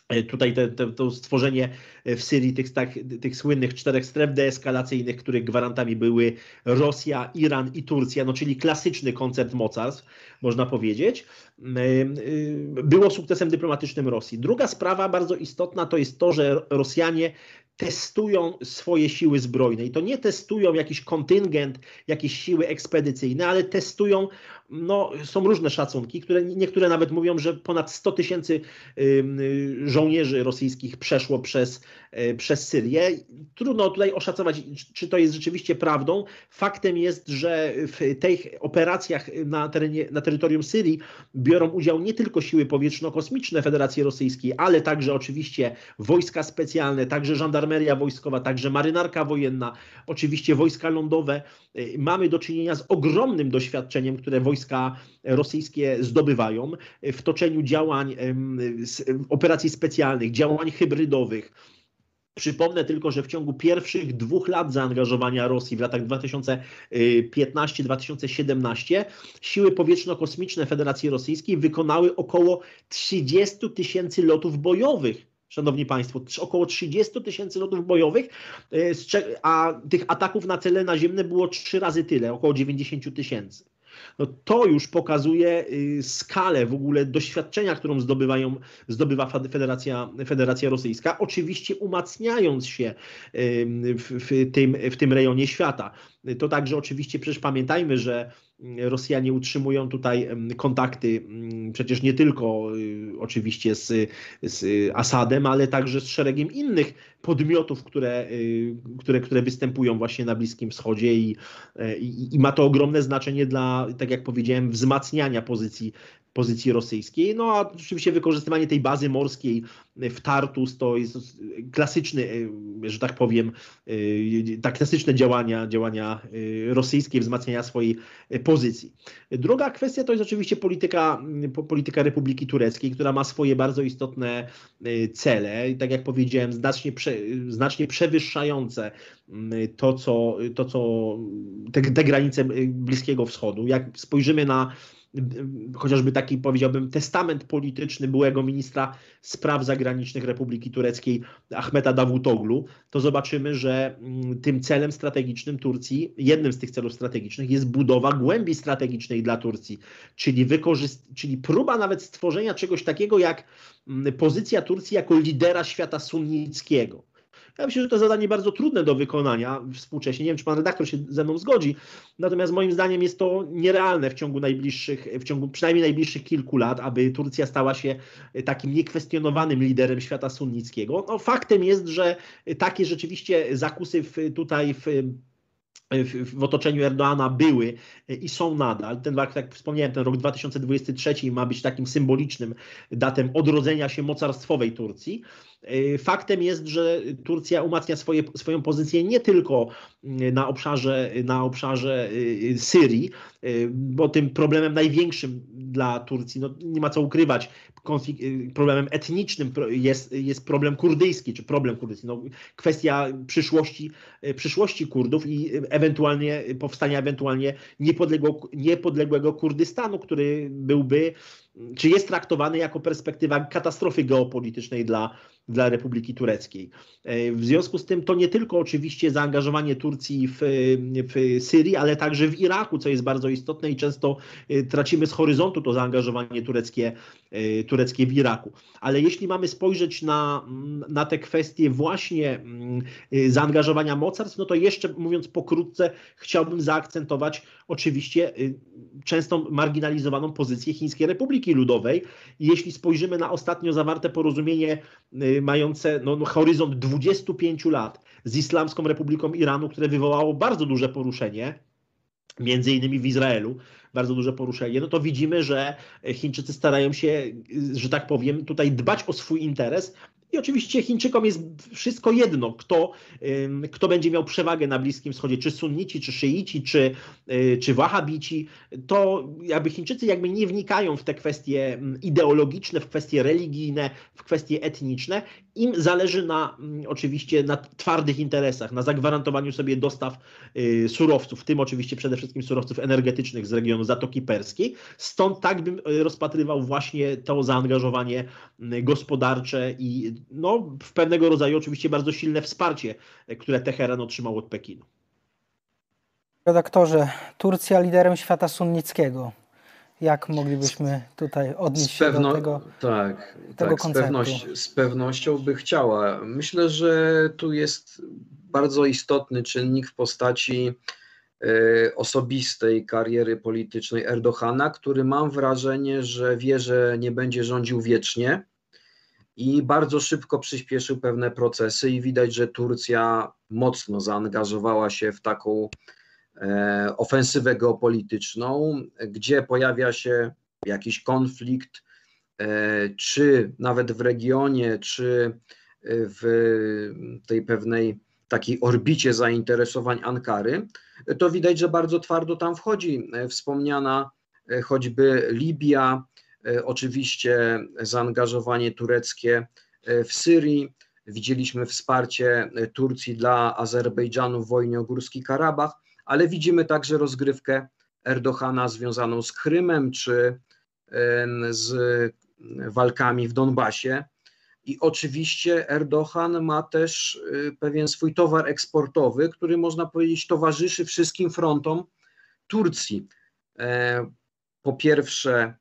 Tutaj to stworzenie w Syrii tych słynnych 4 stref deeskalacyjnych, których gwarantami były Rosja, Iran i Turcja, no czyli klasyczny koncert mocarstw, można powiedzieć, było sukcesem dyplomatycznym Rosji. Druga sprawa bardzo istotna to jest to, że Rosjanie testują swoje siły zbrojne i to nie testują jakiś kontyngent, jakieś siły ekspedycyjne, ale testują, no są różne szacunki, niektóre nawet mówią, że ponad 100 000 żołnierzy rosyjskich przeszło przez Syrię. Trudno tutaj oszacować, czy to jest rzeczywiście prawdą. Faktem jest, że w tych operacjach na terytorium Syrii biorą udział nie tylko siły powietrzno-kosmiczne Federacji Rosyjskiej, ale także oczywiście wojska specjalne, także żandarmeria wojskowa, także marynarka wojenna, oczywiście wojska lądowe. Mamy do czynienia z ogromnym doświadczeniem, które wojska rosyjskie zdobywają w toczeniu działań, operacji specjalnych, działań hybrydowych. Przypomnę tylko, że w ciągu pierwszych 2 lat zaangażowania Rosji w latach 2015-2017 siły powietrzno-kosmiczne Federacji Rosyjskiej wykonały około 30 000 lotów bojowych. Szanowni Państwo, około 30 000 lotów bojowych, a tych ataków na cele naziemne było 3 razy tyle, około 90 000. No to już pokazuje skalę w ogóle doświadczenia, którą zdobywa Federacja Rosyjska, oczywiście umacniając się w tym rejonie świata. To także oczywiście przecież pamiętajmy, że Rosjanie utrzymują tutaj kontakty przecież nie tylko oczywiście z Asadem, ale także z szeregiem innych podmiotów, które występują właśnie na Bliskim Wschodzie i ma to ogromne znaczenie dla, tak jak powiedziałem, wzmacniania pozycji rosyjskiej. No a oczywiście wykorzystywanie tej bazy morskiej w Tartus to jest klasyczny, że tak powiem, klasyczne działania rosyjskie, wzmacniania swojej pozycji. Druga kwestia to jest oczywiście polityka Republiki Tureckiej, która ma swoje bardzo istotne cele i tak jak powiedziałem, znacznie przewyższające te granice Bliskiego Wschodu. Jak spojrzymy na chociażby taki, powiedziałbym, testament polityczny byłego ministra spraw zagranicznych Republiki Tureckiej Ahmeta Davutoglu, to zobaczymy, że tym celem strategicznym Turcji, jednym z tych celów strategicznych jest budowa głębi strategicznej dla Turcji, czyli próba nawet stworzenia czegoś takiego jak pozycja Turcji jako lidera świata sunnickiego. Ja myślę, że to zadanie bardzo trudne do wykonania współcześnie. Nie wiem, czy pan redaktor się ze mną zgodzi, natomiast moim zdaniem jest to nierealne w ciągu przynajmniej najbliższych kilku lat, aby Turcja stała się takim niekwestionowanym liderem świata sunnickiego. No, faktem jest, że takie rzeczywiście zakusy w otoczeniu Erdoana były i są nadal. Tak jak wspomniałem, ten rok 2023 ma być takim symbolicznym datem odrodzenia się mocarstwowej Turcji. Faktem jest, że Turcja umacnia swoją pozycję nie tylko na obszarze Syrii, bo tym problemem największym dla Turcji, no nie ma co ukrywać, problemem etnicznym jest problem kurdyjski, czy problem kurdyjski, no, kwestia przyszłości Kurdów i powstania niepodległego Kurdystanu, który czy jest traktowany jako perspektywa katastrofy geopolitycznej dla Republiki Tureckiej. W związku z tym to nie tylko oczywiście zaangażowanie Turcji w Syrii, ale także w Iraku, co jest bardzo istotne i często tracimy z horyzontu to zaangażowanie tureckie w Iraku. Ale jeśli mamy spojrzeć na te kwestie właśnie zaangażowania mocarstw, no to jeszcze mówiąc pokrótce chciałbym zaakcentować oczywiście często marginalizowaną pozycję Chińskiej Republiki Ludowej. Jeśli spojrzymy na ostatnio zawarte porozumienie mające horyzont 25 lat z Islamską Republiką Iranu, które wywołało bardzo duże poruszenie, między innymi w Izraelu, bardzo duże poruszenie, no to widzimy, że Chińczycy starają się, że tak powiem, tutaj dbać o swój interes. I oczywiście Chińczykom jest wszystko jedno, kto będzie miał przewagę na Bliskim Wschodzie, czy sunnici, czy szyici, czy wahabici. To Chińczycy nie wnikają w te kwestie ideologiczne, w kwestie religijne, w kwestie etniczne. Im zależy oczywiście na twardych interesach, na zagwarantowaniu sobie dostaw surowców, w tym oczywiście przede wszystkim surowców energetycznych z regionu Zatoki Perskiej. Stąd tak bym rozpatrywał właśnie to zaangażowanie gospodarcze i no, w pewnego rodzaju oczywiście bardzo silne wsparcie, które Teheran otrzymał od Pekinu. Redaktorze, Turcja liderem świata sunnickiego. Jak moglibyśmy tutaj odnieść się do tego konceptu? Z pewnością by chciała. Myślę, że tu jest bardzo istotny czynnik w postaci osobistej kariery politycznej Erdogana, który mam wrażenie, że wie, że nie będzie rządził wiecznie i bardzo szybko przyspieszył pewne procesy i widać, że Turcja mocno zaangażowała się w taką ofensywę geopolityczną, gdzie pojawia się jakiś konflikt, czy nawet w regionie, czy w tej pewnej takiej orbicie zainteresowań Ankary, to widać, że bardzo twardo tam wchodzi wspomniana choćby Libia, oczywiście zaangażowanie tureckie w Syrii. Widzieliśmy wsparcie Turcji dla Azerbejdżanu w wojnie o Górski Karabach, ale widzimy także rozgrywkę Erdogana związaną z Krymem czy z walkami w Donbasie. I oczywiście Erdogan ma też pewien swój towar eksportowy, który można powiedzieć towarzyszy wszystkim frontom Turcji. Po pierwsze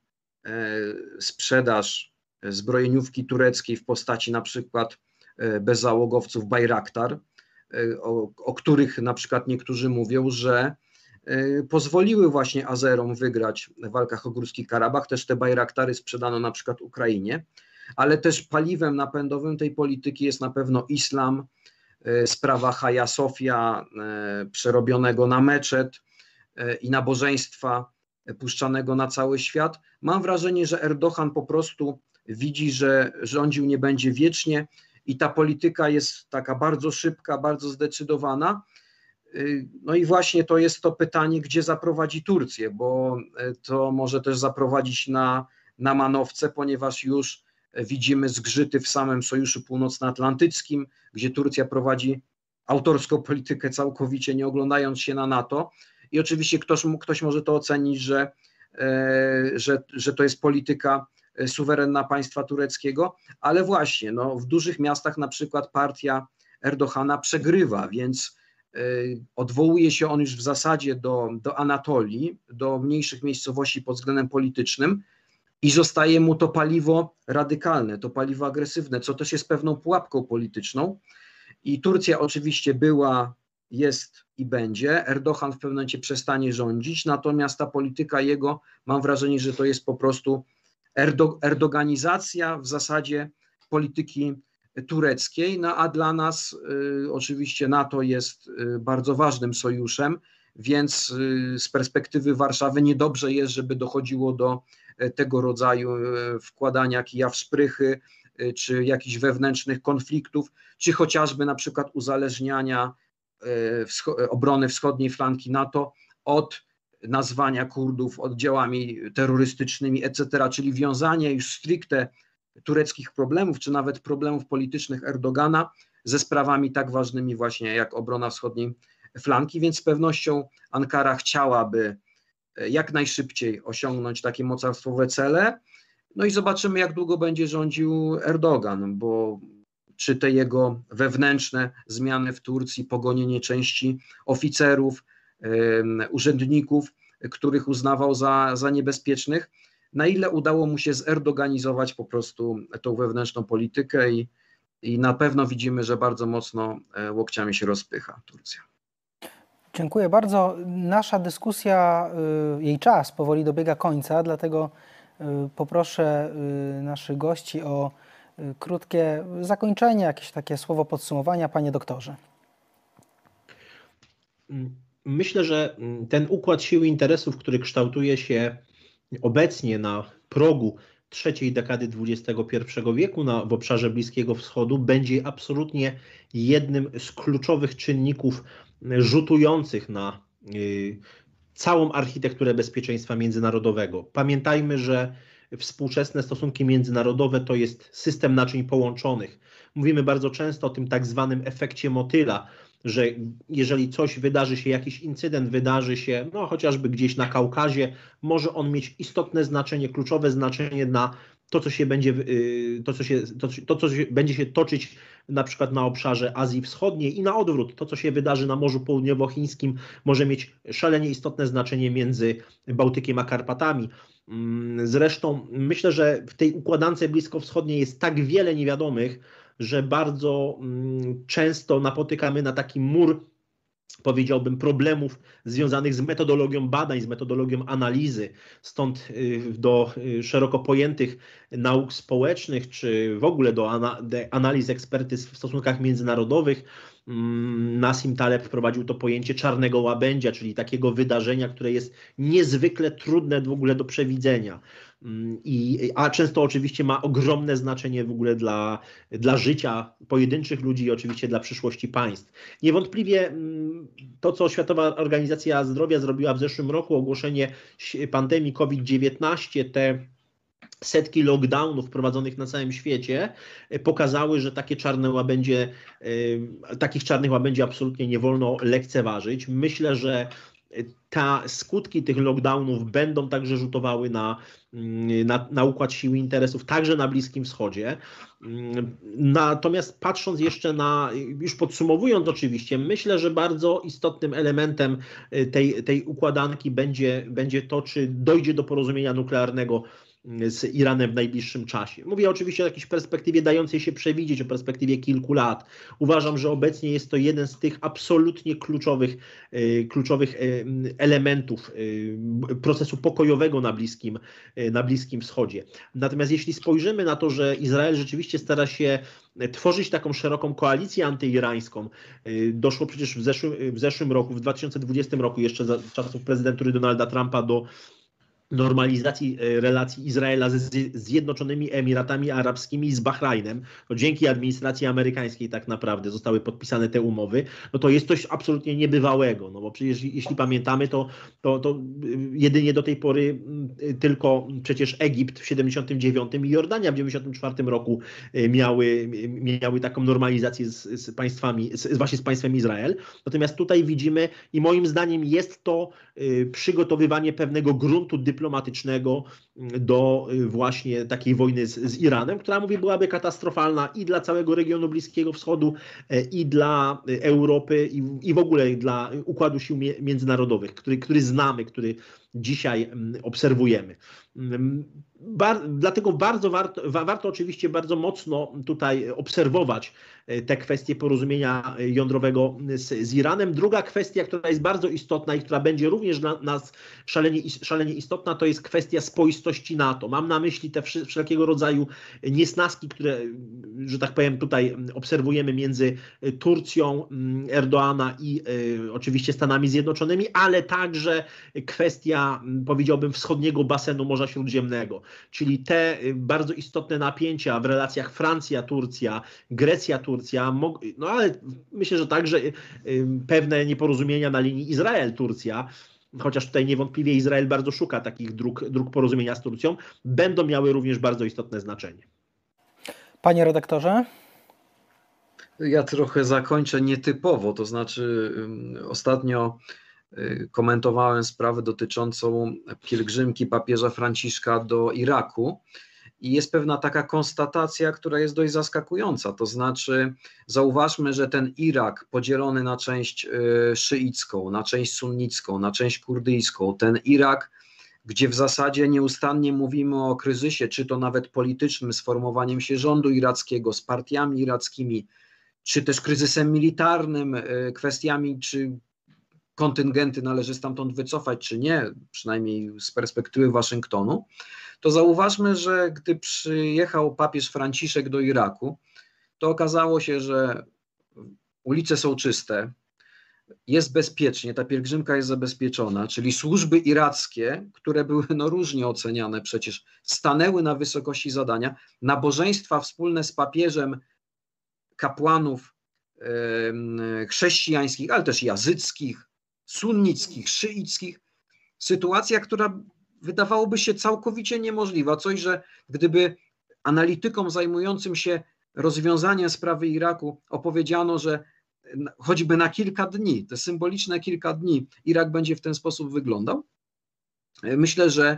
sprzedaż zbrojeniówki tureckiej w postaci na przykład bezzałogowców Bayraktar, o których na przykład niektórzy mówią, że pozwoliły właśnie Azerom wygrać w walkach o Górski Karabach. Też te Bayraktary sprzedano na przykład Ukrainie, ale też paliwem napędowym tej polityki jest na pewno islam, sprawa Hagia Sofia, przerobionego na meczet i nabożeństwa puszczanego na cały świat. Mam wrażenie, że Erdogan po prostu widzi, że rządził nie będzie wiecznie i ta polityka jest taka bardzo szybka, bardzo zdecydowana. No i właśnie to jest to pytanie, gdzie zaprowadzi Turcję, bo to może też zaprowadzić na manowce, ponieważ już widzimy zgrzyty w samym Sojuszu Północnoatlantyckim, gdzie Turcja prowadzi autorską politykę całkowicie, nie oglądając się na NATO. I oczywiście ktoś może to ocenić, że to jest polityka suwerenna państwa tureckiego, ale właśnie w dużych miastach na przykład partia Erdogana przegrywa, więc odwołuje się on już w zasadzie do Anatolii, do mniejszych miejscowości pod względem politycznym i zostaje mu to paliwo radykalne, to paliwo agresywne, co też jest pewną pułapką polityczną. I Turcja oczywiście była, jest i będzie. Erdogan w pewnym momencie przestanie rządzić, natomiast ta polityka jego, mam wrażenie, że to jest po prostu erdoganizacja w zasadzie polityki tureckiej, a dla nas oczywiście NATO jest bardzo ważnym sojuszem, więc z perspektywy Warszawy niedobrze jest, żeby dochodziło do tego rodzaju wkładania kija w szprychy, czy jakichś wewnętrznych konfliktów, czy chociażby na przykład uzależniania obrony wschodniej flanki NATO od nazwania Kurdów oddziałami terrorystycznymi, etc., czyli wiązanie już stricte tureckich problemów, czy nawet problemów politycznych Erdogana ze sprawami tak ważnymi właśnie jak obrona wschodniej flanki, więc z pewnością Ankara chciałaby jak najszybciej osiągnąć takie mocarstwowe cele. No i zobaczymy, jak długo będzie rządził Erdogan, bo czy te jego wewnętrzne zmiany w Turcji, pogonienie części oficerów, urzędników, których uznawał za niebezpiecznych, na ile udało mu się zerdoganizować po prostu tą wewnętrzną politykę i na pewno widzimy, że bardzo mocno łokciami się rozpycha Turcja. Dziękuję bardzo. Nasza dyskusja, jej czas powoli dobiega końca, dlatego poproszę naszych gości o krótkie zakończenie, jakieś takie słowo podsumowania. Panie doktorze. Myślę, że ten układ sił i interesów, który kształtuje się obecnie na progu trzeciej dekady XXI wieku w obszarze Bliskiego Wschodu, będzie absolutnie jednym z kluczowych czynników rzutujących na całą architekturę bezpieczeństwa międzynarodowego. Pamiętajmy, że współczesne stosunki międzynarodowe to jest system naczyń połączonych. Mówimy bardzo często o tym tak zwanym efekcie motyla, że jeżeli coś wydarzy się, jakiś incydent wydarzy się, chociażby gdzieś na Kaukazie, może on mieć istotne znaczenie, kluczowe znaczenie to, co się będzie, to, co będzie się toczyć na przykład na obszarze Azji Wschodniej i na odwrót, to, co się wydarzy na Morzu Południowochińskim, może mieć szalenie istotne znaczenie między Bałtykiem a Karpatami. Zresztą myślę, że w tej układance bliskowschodniej jest tak wiele niewiadomych, że bardzo często napotykamy na taki mur, powiedziałbym, problemów związanych z metodologią badań, z metodologią analizy. Stąd do szeroko pojętych nauk społecznych, czy w ogóle do analiz ekspertyz w stosunkach międzynarodowych Nassim Taleb wprowadził to pojęcie czarnego łabędzia, czyli takiego wydarzenia, które jest niezwykle trudne w ogóle do przewidzenia. A często oczywiście ma ogromne znaczenie w ogóle dla życia pojedynczych ludzi i oczywiście dla przyszłości państw. Niewątpliwie to, co Światowa Organizacja Zdrowia zrobiła w zeszłym roku, ogłoszenie pandemii COVID-19, te setki lockdownów wprowadzonych na całym świecie pokazały, że takich czarnych łabędzi absolutnie nie wolno lekceważyć. Myślę, że skutki tych lockdownów będą także rzutowały na układ sił i interesów, także na Bliskim Wschodzie. Natomiast patrząc jeszcze już podsumowując oczywiście, myślę, że bardzo istotnym elementem tej układanki będzie to, czy dojdzie do porozumienia nuklearnego z Iranem w najbliższym czasie. Mówię oczywiście o jakiejś perspektywie dającej się przewidzieć, o perspektywie kilku lat. Uważam, że obecnie jest to jeden z tych absolutnie kluczowych elementów procesu pokojowego na Bliskim Wschodzie. Natomiast jeśli spojrzymy na to, że Izrael rzeczywiście stara się tworzyć taką szeroką koalicję antyirańską, doszło przecież w zeszłym roku, w 2020 roku, jeszcze za czasów prezydentury Donalda Trumpa, do normalizacji relacji Izraela ze Zjednoczonymi Emiratami Arabskimi i z Bahrajnem. To dzięki administracji amerykańskiej tak naprawdę zostały podpisane te umowy. No to jest coś absolutnie niebywałego, no bo przecież jeśli pamiętamy, to jedynie do tej pory tylko przecież Egipt w 79 i Jordania w 94 roku miały taką normalizację z państwami, właśnie z państwem Izrael. Natomiast tutaj widzimy i moim zdaniem jest to przygotowywanie pewnego gruntu dyplomatycznego do właśnie takiej wojny z Iranem, która, mówię, byłaby katastrofalna i dla całego regionu Bliskiego Wschodu, i dla Europy, i w ogóle dla układu sił międzynarodowych, który znamy, który dzisiaj obserwujemy. Dlatego warto oczywiście bardzo mocno tutaj obserwować te kwestie porozumienia jądrowego z Iranem. Druga kwestia, która jest bardzo istotna i która będzie również dla nas szalenie istotna, to jest kwestia spoistości NATO. Mam na myśli te wszelkiego rodzaju niesnaski, które, że tak powiem, tutaj obserwujemy między Turcją Erdoana i oczywiście Stanami Zjednoczonymi, ale także kwestia, powiedziałbym, wschodniego basenu Morza Śródziemnego, czyli te bardzo istotne napięcia w relacjach Francja-Turcja, Grecja-Turcja, no ale myślę, że także pewne nieporozumienia na linii Izrael-Turcja, chociaż tutaj niewątpliwie Izrael bardzo szuka takich dróg porozumienia z Turcją, będą miały również bardzo istotne znaczenie. Panie redaktorze? Ja trochę zakończę nietypowo, to znaczy ostatnio komentowałem sprawę dotyczącą pielgrzymki papieża Franciszka do Iraku i jest pewna taka konstatacja, która jest dość zaskakująca, to znaczy zauważmy, że ten Irak podzielony na część szyicką, na część sunnicką, na część kurdyjską, ten Irak, gdzie w zasadzie nieustannie mówimy o kryzysie, czy to nawet politycznym, z formowaniem się rządu irackiego, z partiami irackimi, czy też kryzysem militarnym, kwestiami, czy kontyngenty należy stamtąd wycofać, czy nie, przynajmniej z perspektywy Waszyngtonu, to zauważmy, że gdy przyjechał papież Franciszek do Iraku, to okazało się, że ulice są czyste, jest bezpiecznie, ta pielgrzymka jest zabezpieczona, czyli służby irackie, które były różnie oceniane przecież, stanęły na wysokości zadania, nabożeństwa wspólne z papieżem kapłanów chrześcijańskich, ale też jazyckich, sunnickich, szyickich, sytuacja, która wydawałoby się całkowicie niemożliwa. Coś, że gdyby analitykom zajmującym się rozwiązaniem sprawy Iraku opowiedziano, że choćby na kilka dni, te symboliczne kilka dni, Irak będzie w ten sposób wyglądał, myślę, że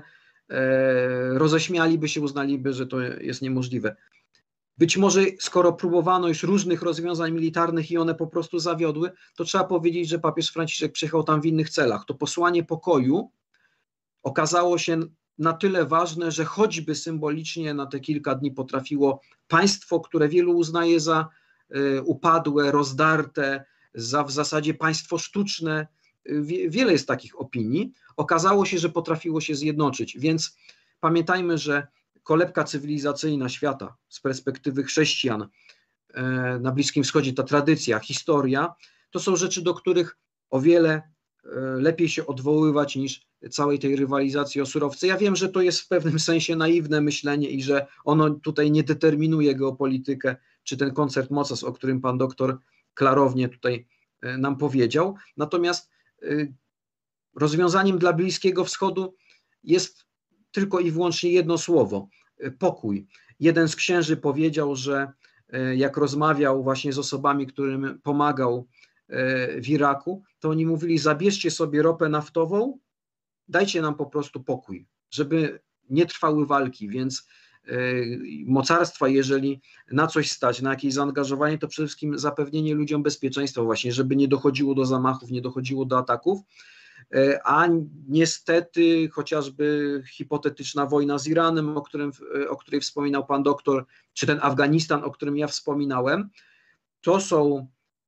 roześmialiby się, uznaliby, że to jest niemożliwe. Być może skoro próbowano już różnych rozwiązań militarnych i one po prostu zawiodły, to trzeba powiedzieć, że papież Franciszek przyjechał tam w innych celach. To posłanie pokoju okazało się na tyle ważne, że choćby symbolicznie na te kilka dni potrafiło państwo, które wielu uznaje za upadłe, rozdarte, za w zasadzie państwo sztuczne, wiele jest takich opinii, okazało się, że potrafiło się zjednoczyć, więc pamiętajmy, że kolebka cywilizacyjna świata z perspektywy chrześcijan na Bliskim Wschodzie, ta tradycja, historia, to są rzeczy, do których o wiele lepiej się odwoływać niż całej tej rywalizacji o surowce. Ja wiem, że to jest w pewnym sensie naiwne myślenie i że ono tutaj nie determinuje geopolitykę, czy ten koncert mocarstw, o którym pan doktor klarownie tutaj nam powiedział. Natomiast rozwiązaniem dla Bliskiego Wschodu jest tylko i wyłącznie jedno słowo: pokój. Jeden z księży powiedział, że jak rozmawiał właśnie z osobami, którym pomagał w Iraku, to oni mówili: zabierzcie sobie ropę naftową, dajcie nam po prostu pokój, żeby nie trwały walki, więc mocarstwa, jeżeli na coś stać, na jakieś zaangażowanie, to przede wszystkim zapewnienie ludziom bezpieczeństwa właśnie, żeby nie dochodziło do zamachów, nie dochodziło do ataków, a niestety chociażby hipotetyczna wojna z Iranem, o której wspominał pan doktor, czy ten Afganistan, o którym ja wspominałem, to są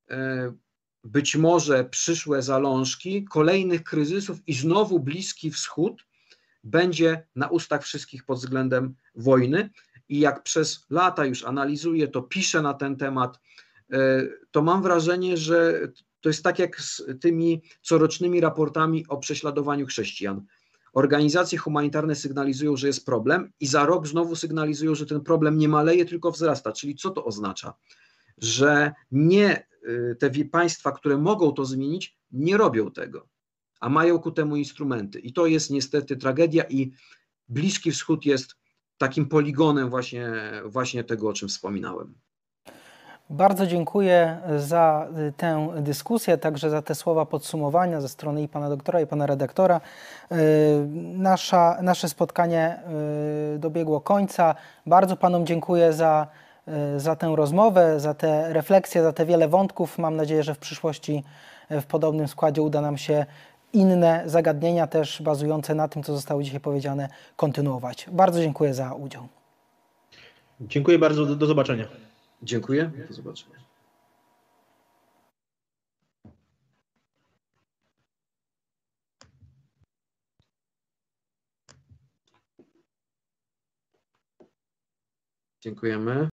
być może przyszłe zalążki kolejnych kryzysów i znowu Bliski Wschód będzie na ustach wszystkich pod względem wojny. I jak przez lata już analizuję to, piszę na ten temat, to mam wrażenie, że to jest tak jak z tymi corocznymi raportami o prześladowaniu chrześcijan. Organizacje humanitarne sygnalizują, że jest problem i za rok znowu sygnalizują, że ten problem nie maleje, tylko wzrasta. Czyli co to oznacza? Że nie te państwa, które mogą to zmienić, nie robią tego, a mają ku temu instrumenty. I to jest niestety tragedia i Bliski Wschód jest takim poligonem właśnie tego, o czym wspominałem. Bardzo dziękuję za tę dyskusję, także za te słowa podsumowania ze strony i pana doktora, i pana redaktora. Nasze spotkanie dobiegło końca. Bardzo panom dziękuję za tę rozmowę, za te refleksje, za te wiele wątków. Mam nadzieję, że w przyszłości w podobnym składzie uda nam się inne zagadnienia, też bazujące na tym, co zostało dzisiaj powiedziane, kontynuować. Bardzo dziękuję za udział. Dziękuję bardzo, do zobaczenia. Dziękuję, do zobaczenia. Dziękujemy.